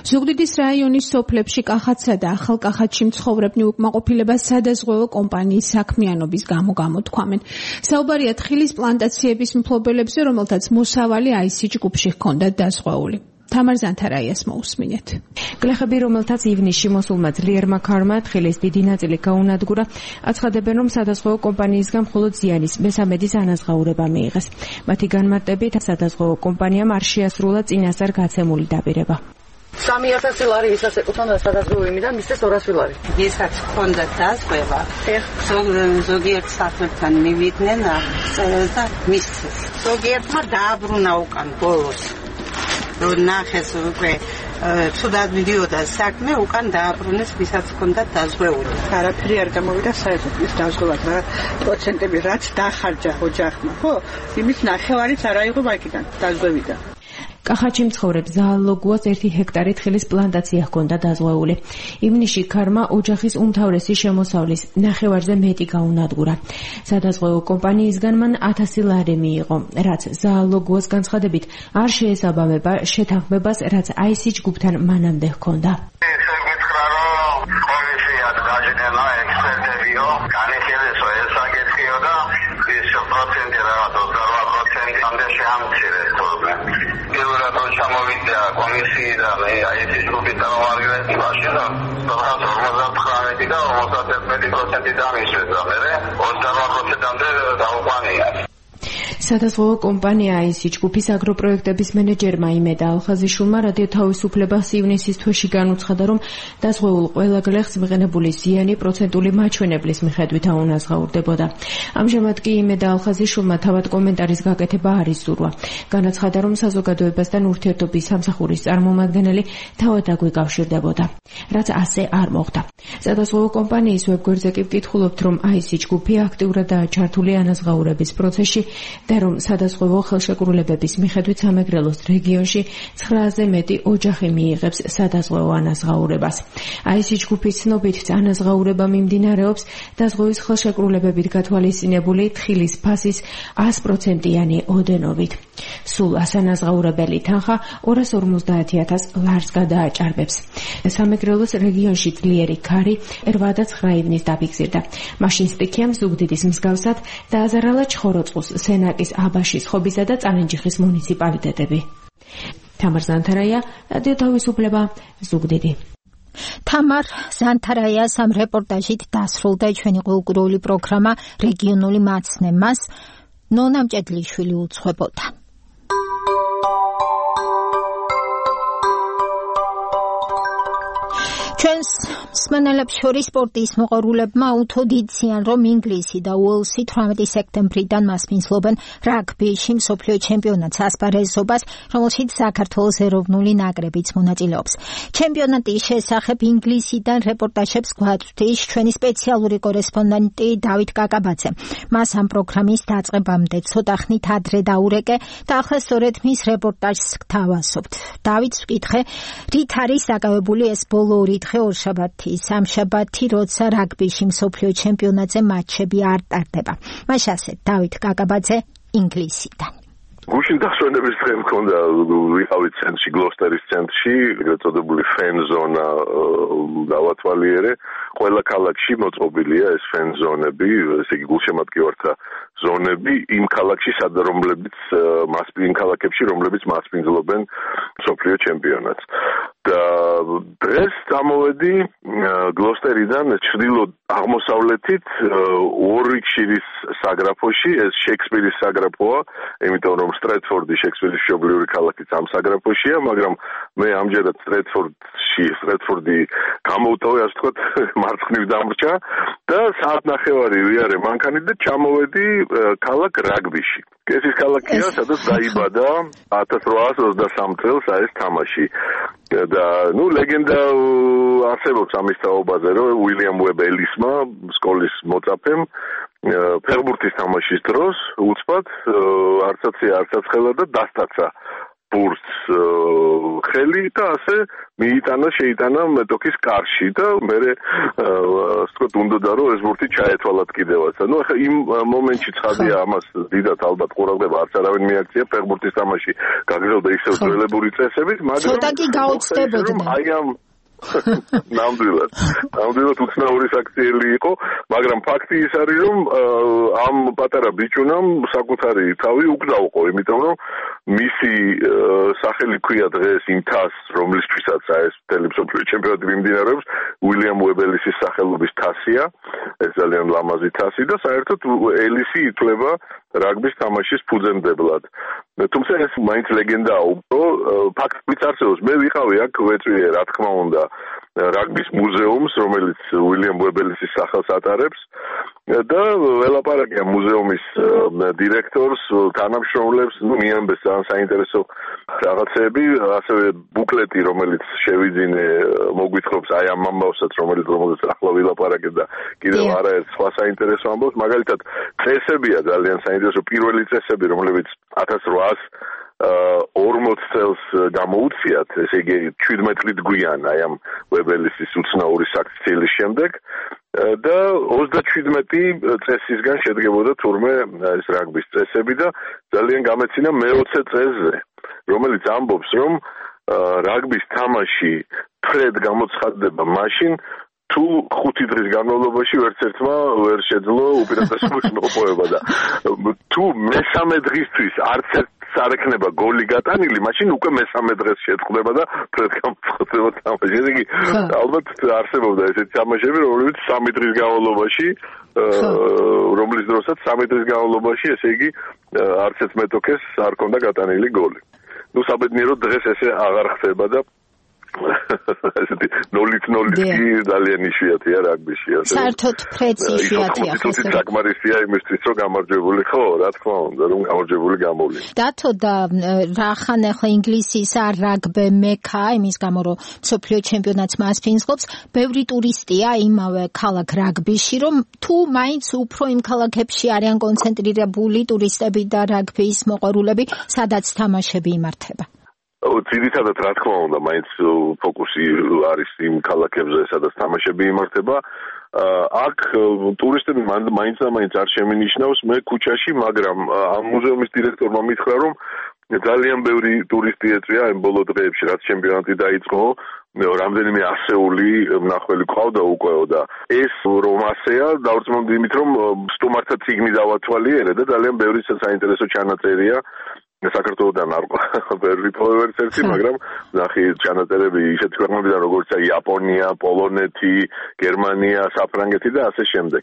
ზუგდიდის რაიონის სოფლებში კახათსა და ახალკახათში მცხოვრებნი უკმაყოფილებას სადაზღვევო კომპანიის საქმიანობის გამო გამოთქვამენ. საუბარია თხილის პლანტაციების მფლობელებზე, რომელთაც მოსავალი აისი ჯგუფში ჰქონდათ დაზღვეული. თამარ ზანთარაიას მოусმინეთ. გლეხები, რომელთაც ივნისში მოსულმა ძლიერმა ქარმა თხილის დიდი ნაწილი გაუნადგურა, აცხადებენ, რომ სადაზღვევო კომპანიისგან მხოლოდ ზიანის მესამედის ანაზღაურება მიიღეს. მათი განმარტებით, სადაზღვევო კომპანიამ არ შეასრულა წინასწარ გაცემული დაპირება. სამი ათასი ლარი ვისაც ეკუთვნოდა სადაზღვევო იმიდან მისცეს ორასი ლარი. ვისაც ჰქონდა დაზღვევა, ზოგიერთ სახლებთან მივიდნენ და მისცეს. ზოგიერთმა დააბრუნა უკან ბოლოს. რომ ნახეს უკვე ცუდად მიდიოდა საქმე, უკან დააბრუნეს, ვისაც ჰქონდა დაზღვეული. არაფერი არ გამოვიდა საერთოდ ის დაზღვევად, რა პროცენტები რაც დახარჯა ოჯახმა, ხო? იმის ნახევარიც არ აიღო მაგიდან დაზღვევიდან. კახათში მცხოვრებ ზაალოგუას ერთი ჰექტარი თხილის პლანტაცია ჰქონდა დაზღვეული. ივნისში ქარმა ოჯახის უმთავრესი შემოსავლის ნახევარზე მეტი გაუნადგურა. სადაზღვევო კომპანიისგან მან ათასი ლარი მიიღო, რაც ზაალოგუას განცხადებით არ შეესაბამება შეთანხმებას, რაც აისი ჯგუფთან მანამდე ჰქონდა. ჩამოვიდა კომისიიდან აისი ჯგუფის წარმომადგენლები მაშინ ორმოცდათხრამეტი და ორმოცდაერთი პროცენტი დამისვეს და მე ოცდაოთხ პროცენტამდე დაუყვანია. სადაზღვევო კომპანია აისი ჯგუფის აგროპროექტების მენეჯერმა იმედა ალხაზიშვილმა რადიო თავისუფლებას ივნისის თვეში განუცხადა, რომ დაზღვეულ ყველა გლეხს მიღებული ზიანი პროცენტული მაჩვენებლის მიხედვით აუნაზღაურდებოდა. ამჟამად კი იმედა ალხაზიშვილმა თავად კომენტარის გაკეთება არ იზურვა. განაცხადა, რომ საზოგადოებასთან ურთიერთობის სამსახურის წარმომადგენელი თავად აგვიკავშირდებოდა, რაც ასე არ მოხდა. სადაზღვევო კომპანიის ვებგვერდზე კი ვკითხულობთ, რომ აისი ჯგუფი აქტიურადაა ჩართული ანაზღაურების პროცესში და რომ სადაზღვევო ხელშეკრულებების მიხედვით სამეგრელოს რეგიონში ცხრააზე მეტი ოჯახი მიიღებს სადაზღვევო ანაზღაურებას. აისი ჯგუფის ცნობით ანაზღაურება მიმდინარეობს დაზღვევის ხელშეკრულებებით გათვალისწინებული თხილის ფასის ას პროცენტიანი ოდენობით. სულ ასანაზღაურებელი თანხა ორას ორმოცდაათი ათას ლარს გადააჭარბებს. სამეგრელოს რეგიონში ძლიერი ქარი რვა და ცხრა ივნის დაფიქსირდა. მაშინ სტიქიამ ზუგდიდის მსგავსად დააზარალა ჩხოროწყუს, სენაკის, აბაშის, ხობისა და წალენჯიხის მუნიციპალიტეტები. თამარ ზანთარაია, რადიო თავისუფლება, ზუგდიდი. თამარ ზანთარაიას ამ რეპორტაჟით დასრულდა ჩვენი ყოველკვირეული პროგრამა რეგიონული მაცნემას. ნონა მჭედლიშვილი უძღვებოდა. ჩვენს მსმენელებს შორის სპორტის მოყვარულებმა უთოდ იციან, რომ ინგლისი და უელსი თვრამეტი სექტემბრიდან მასპინძლობენ რაგბიში მსოფლიო ჩემპიონატს ასპარეზობას, რომელშიც საქართველოს ეროვნული ნაკრებიც მონაწილეობს. ჩემპიონატის შესახებ ინგლისიდან რეპორტაჟებს გვაწვდის ჩვენი სპეციალური კორესპონდენტი დავით კაკაბაძე. მას ამ პროგრამის დაწყებამდე ცოტა ხნით ადრე დაურეკე და ახლა სწორედ მის რეპორტაჟს გთავაზობთ. დავით, ვკითხე, რით არის დაკავებული ეს ბოლო ორი დღე ორშაბათი, სამშაბათი, როცა რაგბიში მსოფლიო ჩემპიონატზე მატჩები არ ტარდება. მას ასე დავით კაკაბაძე ინგლისიდან. გუშინ დასვენების დღე მქონდა, ვიყავით ცენტრში, გლოსტერის ცენტრში, ეგრეთ წოდებული ფენ ზონა დავათვალიერე. ყველა ქალაქში მოწყობილია ეს ფენ ზონები, ესე იგი გულშემატკივართა ზონები იმ ქალაქში, სადაც რომლებიც იმ ქალაქებში, რომლებიც მასპინძლობენ მსოფლიო ჩემპიონატს. და დღეს წამოვედი გლოსტერიდან ჩრდილო აღმოსავლეთით უორვიკშირის საგრაფოში, ეს შექსპირის საგრაფოა, იმიტომ რომ სტრეტფორდი შექსპირის მშობლიური ქალაქიც ამ საგრაფოშია, მაგრამ მე ამჯერად სტრეტფორდში, სტრეტფორდი გამოვტოვე, ასე ვთქვათ, მარცხნივ დამრჩა და საათ ნახევარი ვიარე მანქანით და ჩამოვედი ქალაქ რაგბიში. ეს ის ქალაქია, სადაც დაიბადა ათას რვაას ოცდასამ წელს ეს თამაში. და ნუ ლეგენდა არსებობს ამის თაობაზე, რომ უილიამ უებ ელისმა, სკოლის მოწაფემ, ფეხბურთის თამაშის დროს უცბად არცაცია არცაცხელა და დასტაცა ბურთს ხელი და ასე მიიტანა შეიტანა მეტოქის კარში და მე ასე ვთქვათ უნდოდა რომ ეს ბურთი ჩაეთვალათ კიდევაც. ანუ ახლა იმ მომენტში ცხადია ამას დიდად ალბათ ყურადღება არც არავინ მიაქცია ფეხბურთის თამაში გაგრძელდა ისევ ძველებური წესებით, მაგრამ ცოტა კი გაუცდებოდნენ. აი ამ ნამდვილად ნამდვილად უცნაური საქციელი იყო, მაგრამ ფაქტი ის არის რომ ამ პატარა ბიჭუნამ საკუთარი თავი უკდავყო, იმიტომ რომ მისი სახელი ქვია დღეს იმ თასს, რომლისთვისაც ეს მთელი მსოფლიო ჩემპიონატი მიმდინარეობს, უილიამ უებელისის სახელობის თასია, ეს ძალიან ლამაზი თასი და საერთოდ ელისი ითვლება რაგბის თამაშის ფუძემდებლად. თუმცა ეს მაინც ლეგენდაა, უფრო ფაქტიც არსებობს. მე ვიყავი აქ ვეწვიე, რა თქმა უნდა, რაგბის მუზეუმს, რომელიც უილიამ უებელისის სახელს ატარებს და ველაპარაკე ამ მუზეუმის დირექტორს, თანამშრომლებს, ნუ მიამბეს ძალიან საინტერესო რაღაცები, ასევე ბუკლეტი, რომელიც შევიძინე, მოგვითხრობს აი ამ ამბავსაც, რომელიც რომელზეც ახლა ვილაპარაკე და კიდევ არაერთ სხვა საინტერესო ამბავს, მაგალითად წესებია ძალიან საინტერესო, პირველი წესები, რომლებიც ათას რვაას ორმოც წელს გამოუციათ, ესე იგი შვიდმეტ წლით გვიან აი ამ უებელისის უცნაური საქციელის შემდეგ და ოცდაშვიდმეტი წესისგან შედგებოდა თურმე ეს რაგბის წესები და ძალიან გამეცინა მეოცე წესზე, რომელიც ამბობს, რომ რაგბის თამაში ფრედ გამოცხადდება მაშინ, თუ ხუთი დღის განმავლობაში ვერც ერთმა ვერ შეძლო უპირატესობის მოპოვება და თუ მესამე დღისთვის არც ერთ არ ექნება გოლი გატანილი, მაშინ უკვე მესამე დღეს შეწყდება და ფრედ გამოცხადდება თამაში. ესე იგი, ალბათ არსებობდა ესეთი თამაშები, რომლებიც სამი დღის განმავლობაში, რომლის დროსაც სამი დღის განმავლობაში, ესე იგი, არც ერთ მეტოქეს არ ქონდა გატანილი გოლი. ნუ საბედნიეროდ დღეს ესე აღარ ხდება და ესეთი ნოლით ნოლით კი ძალიან იშვიათია რაგბიში. საერთოდ ფრედს იშვიათია ხო? საკმარისია იმისთვის, რომ გამარჯვებული ხო, რა თქმა უნდა, რომ გამარჯვებული გამოვლინო. დათო და რახან ახლა ინგლისის რაგბი მექა, იმის გამო რომ მსოფლიო ჩემპიონატს მასპინძლობს, ბევრი ტურისტია იმავე ქალაქ რაგბიში, რომ თუ მაინც უფრო იმ ქალაქებში არიან კონცენტრირებული ტურისტები და რაგბის მოყვარულები, სადაც თამაშები იმართება. ძირითადად რა თქმა უნდა, მაინც ფოკუსი არის იმ ქალაქებზე, სადაც თამაშები იმართება. აქ ტურისტები მაინც და მაინც არ შემინიშნავს, მე ქუჩაში, მაგრამ ამ მუზეუმის დირექტორმა მითხრა, რომ ძალიან ბევრი ტურისტი ეწვია იმ ბოლო დღეებში, რაც ჩემპიონატი დაიწყო, რამდენიმე ასეული მნახველი ყავდა უკვე და ეს რომ ასეა, დავრწმუნდი იმით, რომ სტუმართა წიგნი დავათვალიერე და ძალიან ბევრი საინტერესო ჩანაწერია. საქართველოდან არ ბევრი პოვერც ერთი, მაგრამ ნახე ჩანაწერები ისეთ ქვეყნებიდან, როგორიცაა იაპონია, პოლონეთი, გერმანია, საფრანგეთი და ასე შემდეგ.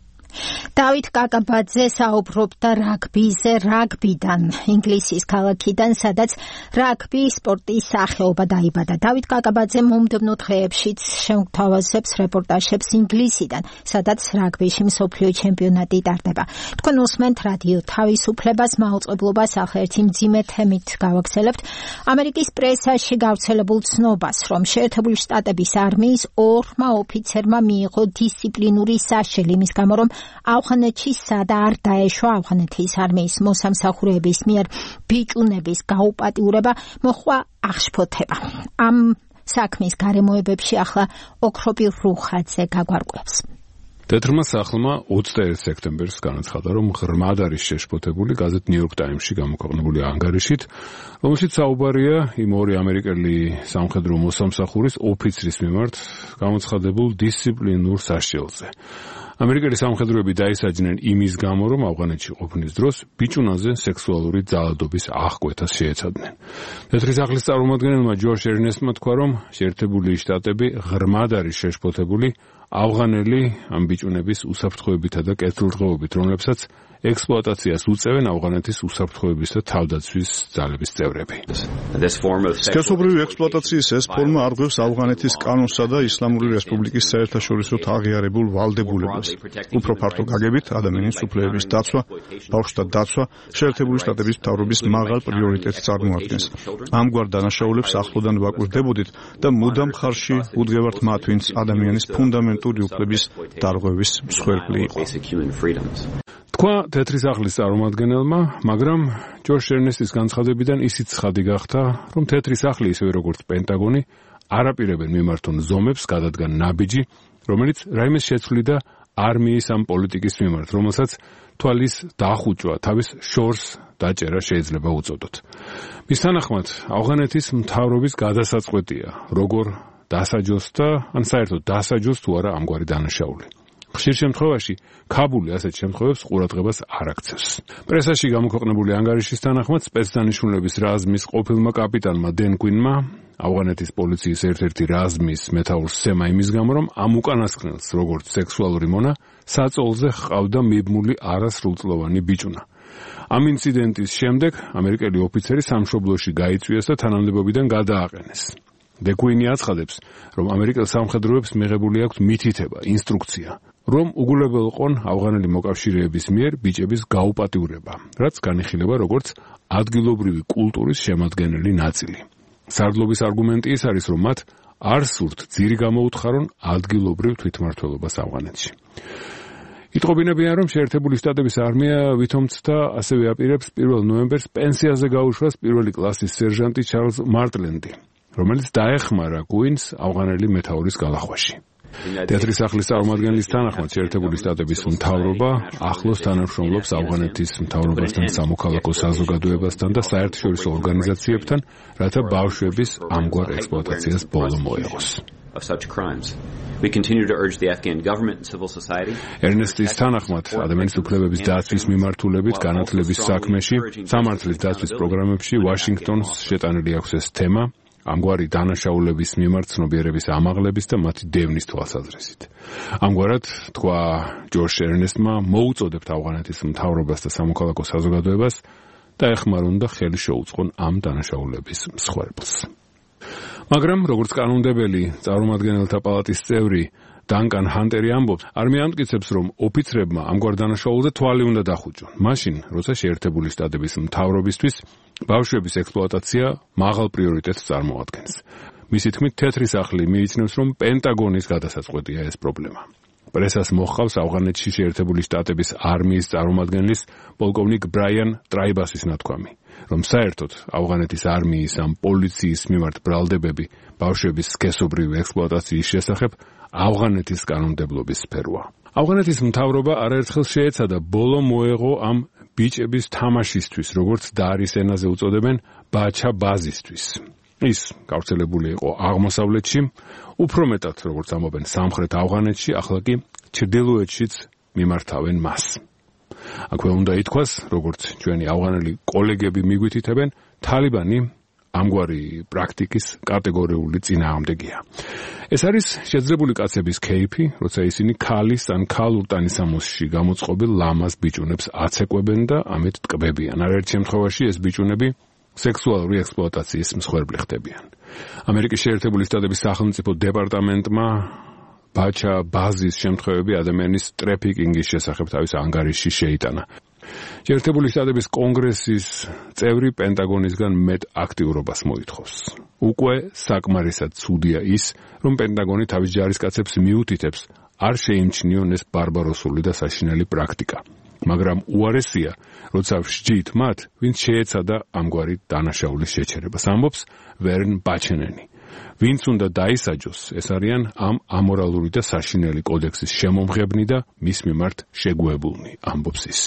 დავით კაკაბაძე საუბრობდა რაგბიზე, რაგბიდან, ინგლისის ქალაქიდან, სადაც რაგბი სპორტის სახეობა დაიბადა. დავით კაკაბაძე მომდევნო დღეებშიც შეგვთავაზებს რეპორტაჟებს ინგლისიდან, სადაც რაგბიში მსოფლიო ჩემპიონატი ტარდება. თქვენ უსმენთ რადიო თავისუფლებას, მაუწყებლობას, ახლა ერთი მძიმე თემით გავაგრძელებთ. ამერიკის პრესაში გავრცელებულ ცნობას, რომ შეერთებული შტატების არმიის ორმა ოფიცერმა მიიღო დისციპლინური საშელი იმის გამო, რომ ავღანეთში სადა არ დაეშვა ავღანეთის არმიის მოსამსახურეების მიერ ბიჭუნების გაუპატიურება მოხვა აღშფოთება. ამ საქმის გარემოებებში ახლა ოქროპირ რუხაძე გაგვარკვევს. თეთრმა სახლმა ოცდაერთი სექტემბერს განაცხადა, რომ ღრმად არის შეშფოთებული გაზეთ New York Times-ში გამოქვეყნებული ანგარიშით, რომელშიც საუბარია იმ ორი ამერიკელი სამხედრო მოსამსახურის ოფიცრის მიმართ გამოცხადებულ დისციპლინურ საშელზე. ამერიკელი სამხედროები დაისაჯნენ იმის გამო, რომ ავღანეთში ყოფნის დროს ბიჭუნაზე სექსუალური ძალადობის აღკვეთას შეეცადნენ. თეთრი სახლის წარმომადგენელმა ჯოშ ერნესტმა თქვა, რომ შეერთებული შტატები ღრმად არის შეშფოთებული ავღანელი ამ ბიჭუნების უსაფრთხოებითა და კეთილდღეობით, რომლებსაც ექსპლუატაციას უწევენ ავღანეთის უსაფრთხოების და თავდაცვის ძალების წევრები. სქესობრივი ექსპლუატაციის ეს ფორმა არღვევს ავღანეთის კანონსა და ისლამური რესპუბლიკის საერთაშორისოდ აღიარებულ ვალდებულებას. უფრო ფართო გაგებით ადამიანის უფლებების დაცვა, ბავშვთა დაცვა შეერთებული შტატების მთავრობის მაღალ პრიორიტეტს წარმოადგენს. ამგვარ დანაშაულებს ახლოდან ვაკვირდებოდით და მუდამ ხარში უდგევართ მათ, ვინც ადამიანის ფუნდამენტური უფლების დარღვევის მსხვერპლი იყო. თქვა თეთრი სახლის წარმომადგენელმა, მაგრამ ჯორჯ ერნესტის განცხადებიდან ისიც ცხადი გახდა, რომ თეთრი სახლი ისევე როგორც პენტაგონი არაპირებენ მიმართონ ზომებს, გადადგან ნაბიჯი, რომელიც რაიმეს შეცვლიდა არმიის ამ პოლიტიკის მიმართ, რომელსაც თვალის დახუჭვა, თავის შორს დაჭერა შეიძლება უწოდოთ. მის თანახმად, ავღანეთის მთავრობის გადასაწყვეტია, როგორ დასაჯოს და ან საერთოდ დასაჯოს თუ არა ამგვარი დანაშაული. ხშირ შემთხვევაში ქაბული ასეთ შემთხვევებს ყურადღებას არ აქცევს. პრესაში გამოქვეყნებული ანგარიშის თანახმად სპეცდანიშნულების რაზმის ყოფილმა კაპიტანმა დენ კვინმა ავღანეთის პოლიციის ერთ-ერთი რაზმის მეთაურს სცემა იმის გამო, რომ ამ უკანასკნელს, როგორც სექსუალური მონა, საწოლზე ჰყავდა მიბმული არასრულწლოვანი ბიჭუნა. ამ ინციდენტის შემდეგ ამერიკელი ოფიცერი სამშობლოში გაიწვიეს და თანამდებობიდან გადააყენეს. დეკვინი აცხადებს, რომ ამერიკელ სამხედროებს მიღებული აქვს მითითება, ინსტრუქცია, რომ უგულებელყონ ავღანელი მოკავშირეების მიერ ბიჭების გაუპატიურება, რაც განიხილება როგორც ადგილობრივი კულტურის შემადგენელი ნაწილი. სარდლობის არგუმენტი ის არის, რომ მათ არ სურთ ძირი გამოუთხარონ ადგილობრივ თვითმმართველობას ავღანეთში. იტყობინებიან, რომ შეერთებული შტატების არმია ვითომცდა ასევე აპირებს პირველ ნოემბერს პენსიაზე გაუშვას პირველი კლასის სერჟანტი ჩარლზ მარტლენდი, რომელიც დაეხმარა კვინს ავღანელი მეთაურის გალახვაში. თეთრი სახლის წარმომადგენლის თანახმად შეერთებული შტატების მთავრობა ახლოს თანამშრომლობს ავღანეთის მთავრობასთან, სამოქალაქო საზოგადოებასთან და საერთაშორისო ორგანიზაციებთან, რათა ბავშვების ამგვარ ექსპლუატაციას ბოლო მოეღოს. Of such crimes. We continue to urge the Afghan government and civil society. ერნესტის თანახმად, ადამიანის უფლებების დაცვის მიმართულებით განათლების საქმეში, სამართლის დაცვის პროგრამებში ვაშინგტონს შეტანილი აქვს ეს თემა, ამგვარი დანაშაულების მიმართ ცნობიერების ამაღლების და მათი დევნის თვალსაზრისით. ამგვარად, თქვა ჯორჯ ერნესტმა, მოუწოდებთ ავღანეთის მთავრობას და სამოქალაქო საზოგადოებას და ეხმარონ და ხელი შეუწყონ ამ დანაშაულების მსხვერპლს. მაგრამ, როგორც კანონმდებელი წარმომადგენელთა პალატის წევრი დანკან ჰანტერი ამბობს, არმია ამტკიცებს, რომ ოფიცრებმა ამგვარ დანაშაულზე თვალი უნდა დახუჭონ. მაშინ, როცა შეერთებული შტატების მთავრობისთვის ბავშვების ექსპლუატაცია მაღალ პრიორიტეტს წარმოადგენს. მისი თქმით, თეთრი სახლი მიიჩნევს, რომ პენტაგონის გადასაწყვეტია ეს პრობლემა. პრესას მოჰყავს ავღანეთში შეერთებული შტატების არმიის წარმომადგენლის პოლკოვნიკ ბრაიან ტრაიბასის ნათქვამი, რომ საერთოდ ავღანეთის არმიის ამ პოლიციის მიმართ ბრალდებები ბავშვების სქესობრივი ექსპლუატაციის შესახებ ავღანეთის კანონმდებლობის სფეროა. ავღანეთის მთავრობა არაერთხელ შეეცადა ბოლო მოეღო ამ ბიჭების თამაშისთვის, როგორც დარის ენაზე უწოდებენ, ბაჩა ბაზისთვის. ის გავრცელებული იყო აღმოსავლეთში, უფრო მეტად, როგორც ამბობენ, სამხრეთ ავღანეთში, ახლა კი ჩრდილოეთშიც მიმართავენ მას. აქვე უნდა ითქვას, როგორც ჩვენი ავღანელი კოლეგები მიგვითითებენ, თალიბანი ამგვარი პრაქტიკის კატეგორიული წინააღმდეგია. ეს არის შეძლებული კაცების кейფი, როცა ისინი ქალის ან ქალ-ურტანის სამოსში გამოწყობილ ლამაზ ბიჭუნებს აცეკვებენ და ამით ტკბებიან. არაერთ შემთხვევაში ეს ბიჭუნები სექსუალური ექსპლუატაციის მსხვერპლი ხდებიან. ამერიკის შეერთებული შტატების სახელმწიფო დეპარტამენტმა ბაჩა ბაზის შემთხვევები ადამიანის ტრეფიკინგის შესახებ თავის ანგარიშში შეიტანა. შეერთებული შტატების კონგრესის წევრი პენტაგონისგან მეტ აქტიურობას მოითხოვს. უკვე საკმარისად ცუდია ის, რომ პენტაგონი თავის ჯარისკაცებს მიუთითებს არ შეიმჩნიონ ეს ბარბაროსული და საშინელი პრაქტიკა. მაგრამ უარესია, როცა ვსჯით მათ, ვინც შეეცადა ამგვარი დანაშაულის შეჩერებას, ამბობს ვერნ ბაჩენენი. ვინც უნდა დაისაჯოს, ეს არიან ამ ამორალური და საშინელი კოდექსის შემომღებნი და მის მიმართ შეგუებულნი, ამბობს ის.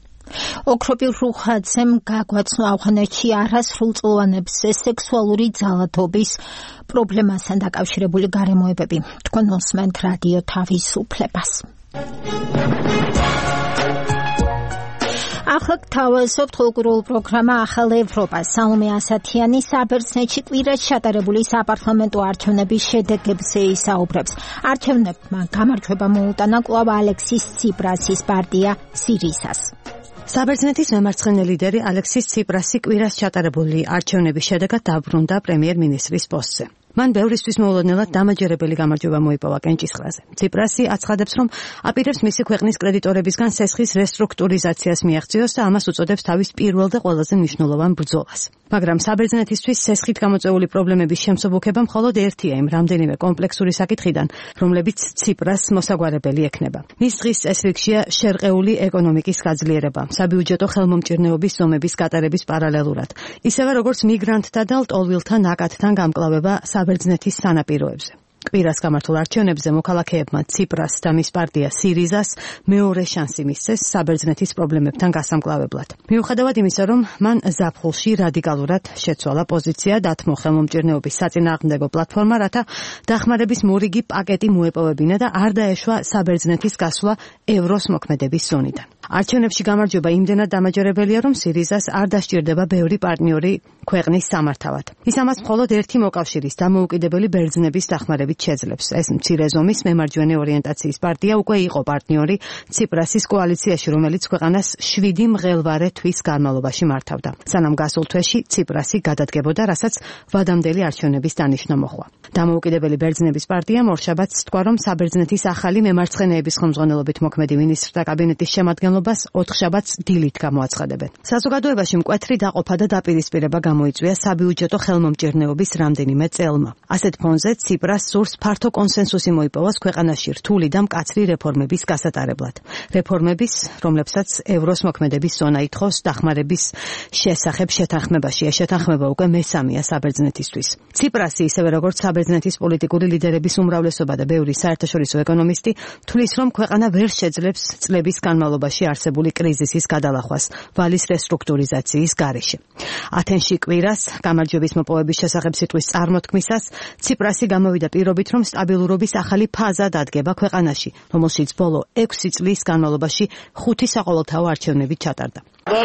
ოქროპილ რუხაძემ გაგვაცნო ავღანეთში არასრულწლოვანების სექსუალური ძალადობის პრობლემასთან დაკავშირებული გარემოებები. თქვენ მოსმენთ რადიო თავისუფლებას. ახლა გთავაზობთ კულტურულ პროგრამა ახალ ევროპა. სალომე ასათიანი საბერძნეთში კვირას ჩატარებული საპარლამენტო არჩევნების შედეგებზე ისაუბრებს. არჩევნებმა გამარჯვება მოუტანა კვლავ ალექსის ციპრასის პარტია სირისას. საბერძნეთის მემარცხენე ლიდერი ალექსის ციპრასი კვირას ჩატარებული არჩევნების შედეგად დაბრუნდა პრემიერ-მინისტრის პოსტზე. მან ბევრისთვის მოულოდნელად დამაჯერებელი გამარჯვება მოიპოვა კენჭისყრაზე. ციპრასი აცხადებს, რომ აპირებს მისი ქვეყნის კრედიტორებისგან სესხის რესტრუქტურიზაციას მიაღწიოს და ამას უწოდებს თავის პირველ და ყველაზე მნიშვნელოვან ბრძოლას. მაგრამ საბერძნეთისთვის სესხით გამოწვეული პრობლემების შემსუბუქება მხოლოდ ერთია იმ რამდენიმე კომპლექსური საკითხიდან, რომლებიც ციპრას მოსაგვარებელი ექნება. მის დღის წესრიგშია შერყეული ეკონომიკის გაძლიერება, საბიუჯეტო ხელმომჭირნეობის ზომების გატარების პარალელურად, ისევე როგორც მიგრანტთა და ლტოლვილთა ნაკადთან გამკლავება საბერძნეთის სანაპიროებზე. კვირას გამართულ არჩევნებზე მოქალაქეებმა ციპრას და მის პარტია სირიზას მეორე შანსი მისცეს საბერძნეთის პრობლემებთან გასამკლავებლად. მიუხედავად იმისა, რომ მან ზაფხულში რადიკალურად შეცვალა პოზიცია დათმო ხელმომჭირნეობის საწინააღმდეგო პლატფორმა, რათა დახმარების მორიგი პაკეტი მოეპოვებინა და არ დაეშვა საბერძნეთის გასვლა ევროს მოქმედების ზონიდან. არჩევნებში გამარჯვება იმდენად დამაჯერებელია, რომ სირიზას არ დასჭირდება ბევრი პარტნიორი ქვეყნის სამართავად. ის ამას მხოლოდ ერთი მოკავშირის დამოუკიდებელი ბერძნების დახმარებით შეძლებს. ეს მცირე ზომის მემარჯვენე ორიენტაციის პარტია უკვე იყო პარტნიორი ციპრასის კოალიციაში, რომელიც ქვეყანას შვიდი მღელვარე თვის განმავლობაში მართავდა. სანამ გასულ თვეში ციპრასი გადადგებოდა, რასაც ვადამდელი არჩევნების დანიშვნა მოჰყვა. დამოუკიდებელი ბერძნების პარტიამ ორშაბათს თქვა, რომ საბერძნეთის ახალი მემარცხენეების ხელმძღვანელობით მოქმედი მინისტრთა კაბინეტის შემადგენლობას ოთხშაბათს დილით გამოაცხადებენ. საზოგადოებაში მკვეთრი დაყოფა და დაპირისპირება გამოიწვია საბიუჯეტო ხელმომჭირნეობის რამდენიმე წელმა. ასეთ ფონზე ციპრას სურს ფართო კონსენსუსი მოიპოვოს ქვეყანაში რთული და მკაცრი რეფორმების გასატარებლად. რეფორმების, რომლებსაც ევროს მოქმედების ზონა ითხოვს დახმარების შესახებ შეთანხმებაში. ეს შეთანხმება უკვე მესამეა საბერძნეთისთვის. ციპრასი, ისევე როგორც საბერძნეთის პოლიტიკური ლიდერების უმრავლესობა და ბევრი საერთაშორისო ეკონომისტი, თვლის, რომ ქვეყანა ვერ შეძლებს წლების განმავლობაში არსებული კრიზისის გადალახვას ვალის რესტრუქტურიზაციის გარეშე. ათენში კვირას გამარჯვების მოპოვების შესახებ სიტყვის წარმოთქმისას ციპრასი გამოვიდა პირობით, რომ სტაბილურობის ახალი ფაზა დადგება ქვეყანაში, რომელშიც ბოლო ექვსი წლის განმავლობაში ხუთი საყოველთაო არჩევნები ჩატარდა.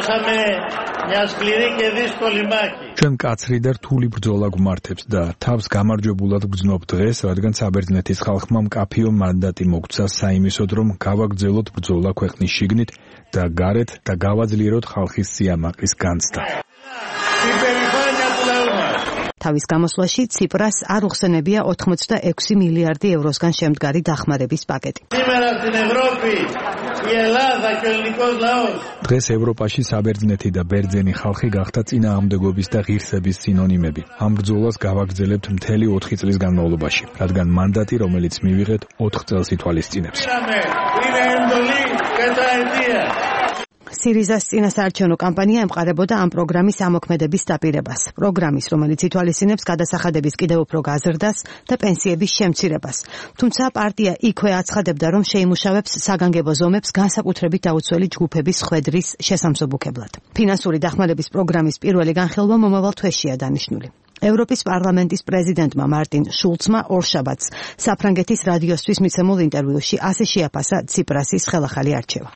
ჩვენ მკაცრი და რთული ბრძოლა გვმართებს და თავს გამარჯვებულად გვგზნობ დღეს, რადგან საბერძნეთის ხალხმა მკაფიო მანდატი მოგცა საიმისოდ, რომ გავაგრძელოთ ბრძოლა ქვეყნის შიგნით და გარეთ და გავაძლიეროთ ხალხის სიამაყის განცდა. თავის გამოსვლაში ციპრას არ უხსენებია ოცდაექვსი მილიარდი ევროსგან შემდგარი დახმარების პაკეტი. დღეს ევროპაში საბერძნეთი და ბერძენი ხალხი გახდა წინააღმდეგობის და ღირსების სინონიმები. ამ ბრძოლას გავაგრძელებთ მთელი ოთხი წლის განმავლობაში, რადგან მანდატი, რომელიც მივიღეთ, ოთხ წელს ითვალისწინებს. სირიზას წინასაარჩევნო კამპანია ემყარებოდა ამ პროგრამის ამოქმედების დაპირებას. პროგრამის, რომელიც ითვალისწინებს გადასახადების კიდევ უფრო გაზრდას და პენსიების შემცირებას. თუმცა პარტია იქვე აცხადებდა, რომ შეიმუშავებს საგანგებო ზომებს განსაკუთრებით დაუცველი ჯგუფების ხვედრის შესამსუბუქებლად. ფინანსური დახმარების პროგრამის პირველი განხილვა მომავალ თვეშია დანიშნული. ევროპის პარლამენტის პრეზიდენტმა მარტინ შულცმა ორშაბათს საფრანგეთის რადიოსთვის მიცემულ ინტერვიუში ასე შეაფასა ციპრასის ხელახალი არჩევა.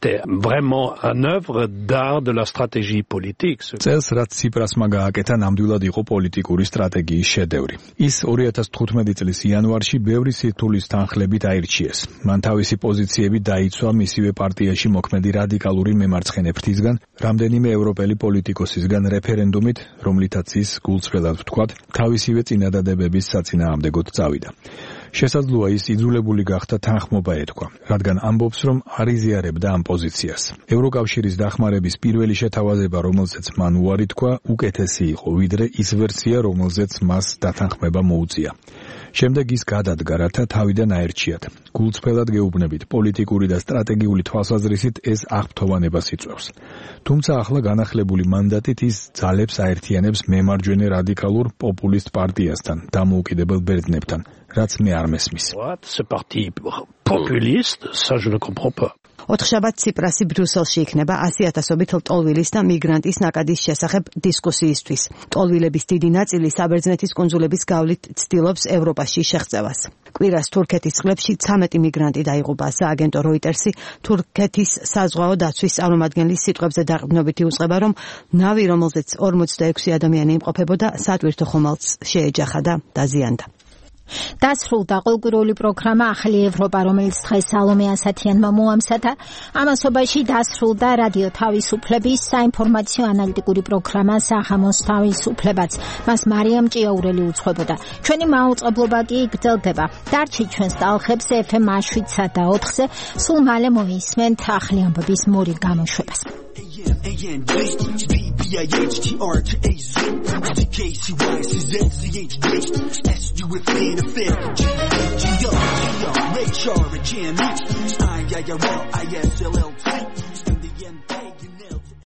წელს, რაც ციპრასმა გააკეთა, ნამდვილად იყო პოლიტიკური სტრატეგიის შედევრი. ის ორი ათას თხუთმეტი წლის იანვარში ბევრი სირთულის თანხლებით აირჩიეს. მან თავისი პოზიციები დაიცვა მისივე პარტიაში მოქმედი რადიკალური მემარცხენე ფრთისგან, რამდენიმე ევროპელი პოლიტიკოსისგან რეფერენდუმით, რომლითაც ის გულწრფელად ვთქვათ, თავისივე წინადადებების საწინააღმდეგოდ წავიდა. შესაძლოა ის იძულებული გახდა თანხმობა ეთქვა, რადგან ამბობს, რომ არ იზიარებდა ამ პოზიციას. ევროკავშირის დახმარების პირველი შეთავაზება, რომელზეც მან უარი თქვა, უკეთესი იყო, ვიდრე ის ვერსია, რომელზეც მას დათანხმება მოუწია. შემდეგ ის გადადგა, რათა თავიდან აერჩიათ. გულწრფელად გეუბნებით, პოლიტიკური და სტრატეგიული თვალსაზრისით ეს აღფრთოვანებას იწვევს. თუმცა ახლა განახლებული მანდატით ის ძალებს აერთიანებს მემარჯვენე რადიკალურ პოპულისტ პარტიასთან, დამოუკიდებელ ბერძნებთან, რაც მე არ მესმის. ოთხშაბათ ციპრასი ბრიუსელში იქნება ასი ათასობით ლტოლვილის და მიგრანტის ნაკადის შესახებ დისკუსიისთვის. ლტოლვილების დიდი ნაწილი საბერძნეთის კუნძულების გავლით ცდილობს ევროპაში შეღწევას. კვირას თურქეთის წყლებში ცამეტი მიგრანტი დაიღუპა. სააგენტო როიტერსი თურქეთის საზღვაო დაცვის წარმომადგენლის სიტყვებზე დაყრდნობითი უწყება, რომ ნავი, რომელზეც ორმოცდაექვსი ადამიანი იმყოფებოდა, სატვირთო ხომალდს შეეჯახა და დაზიანდა. დასრულდა ყოველკვირეული პროგრამა ახალი ევროპა, რომელიც დღეს სალომე ასათიანმა მოამზადა. ამასობაში დასრულდა რადიო თავისუფლების საინფორმაციო ანალიტიკური პროგრამა სახამოს თავისუფლებაც. მას მარიამ ჭიაურელი უძღვებოდა. ჩვენი მაუწყებლობა კი გრძელდება. დარჩით ჩვენს ტალღებს ეფ ემ შვიდსა და ოთხზე. სულ მალე მოისმენთ ახალი ამბების მორიგ გამოშვებას. P I H T R to A Z T K C Y C Z Z H D S U F N F F G G O G O Ray Charlie Jam I I R L I S L L T in the end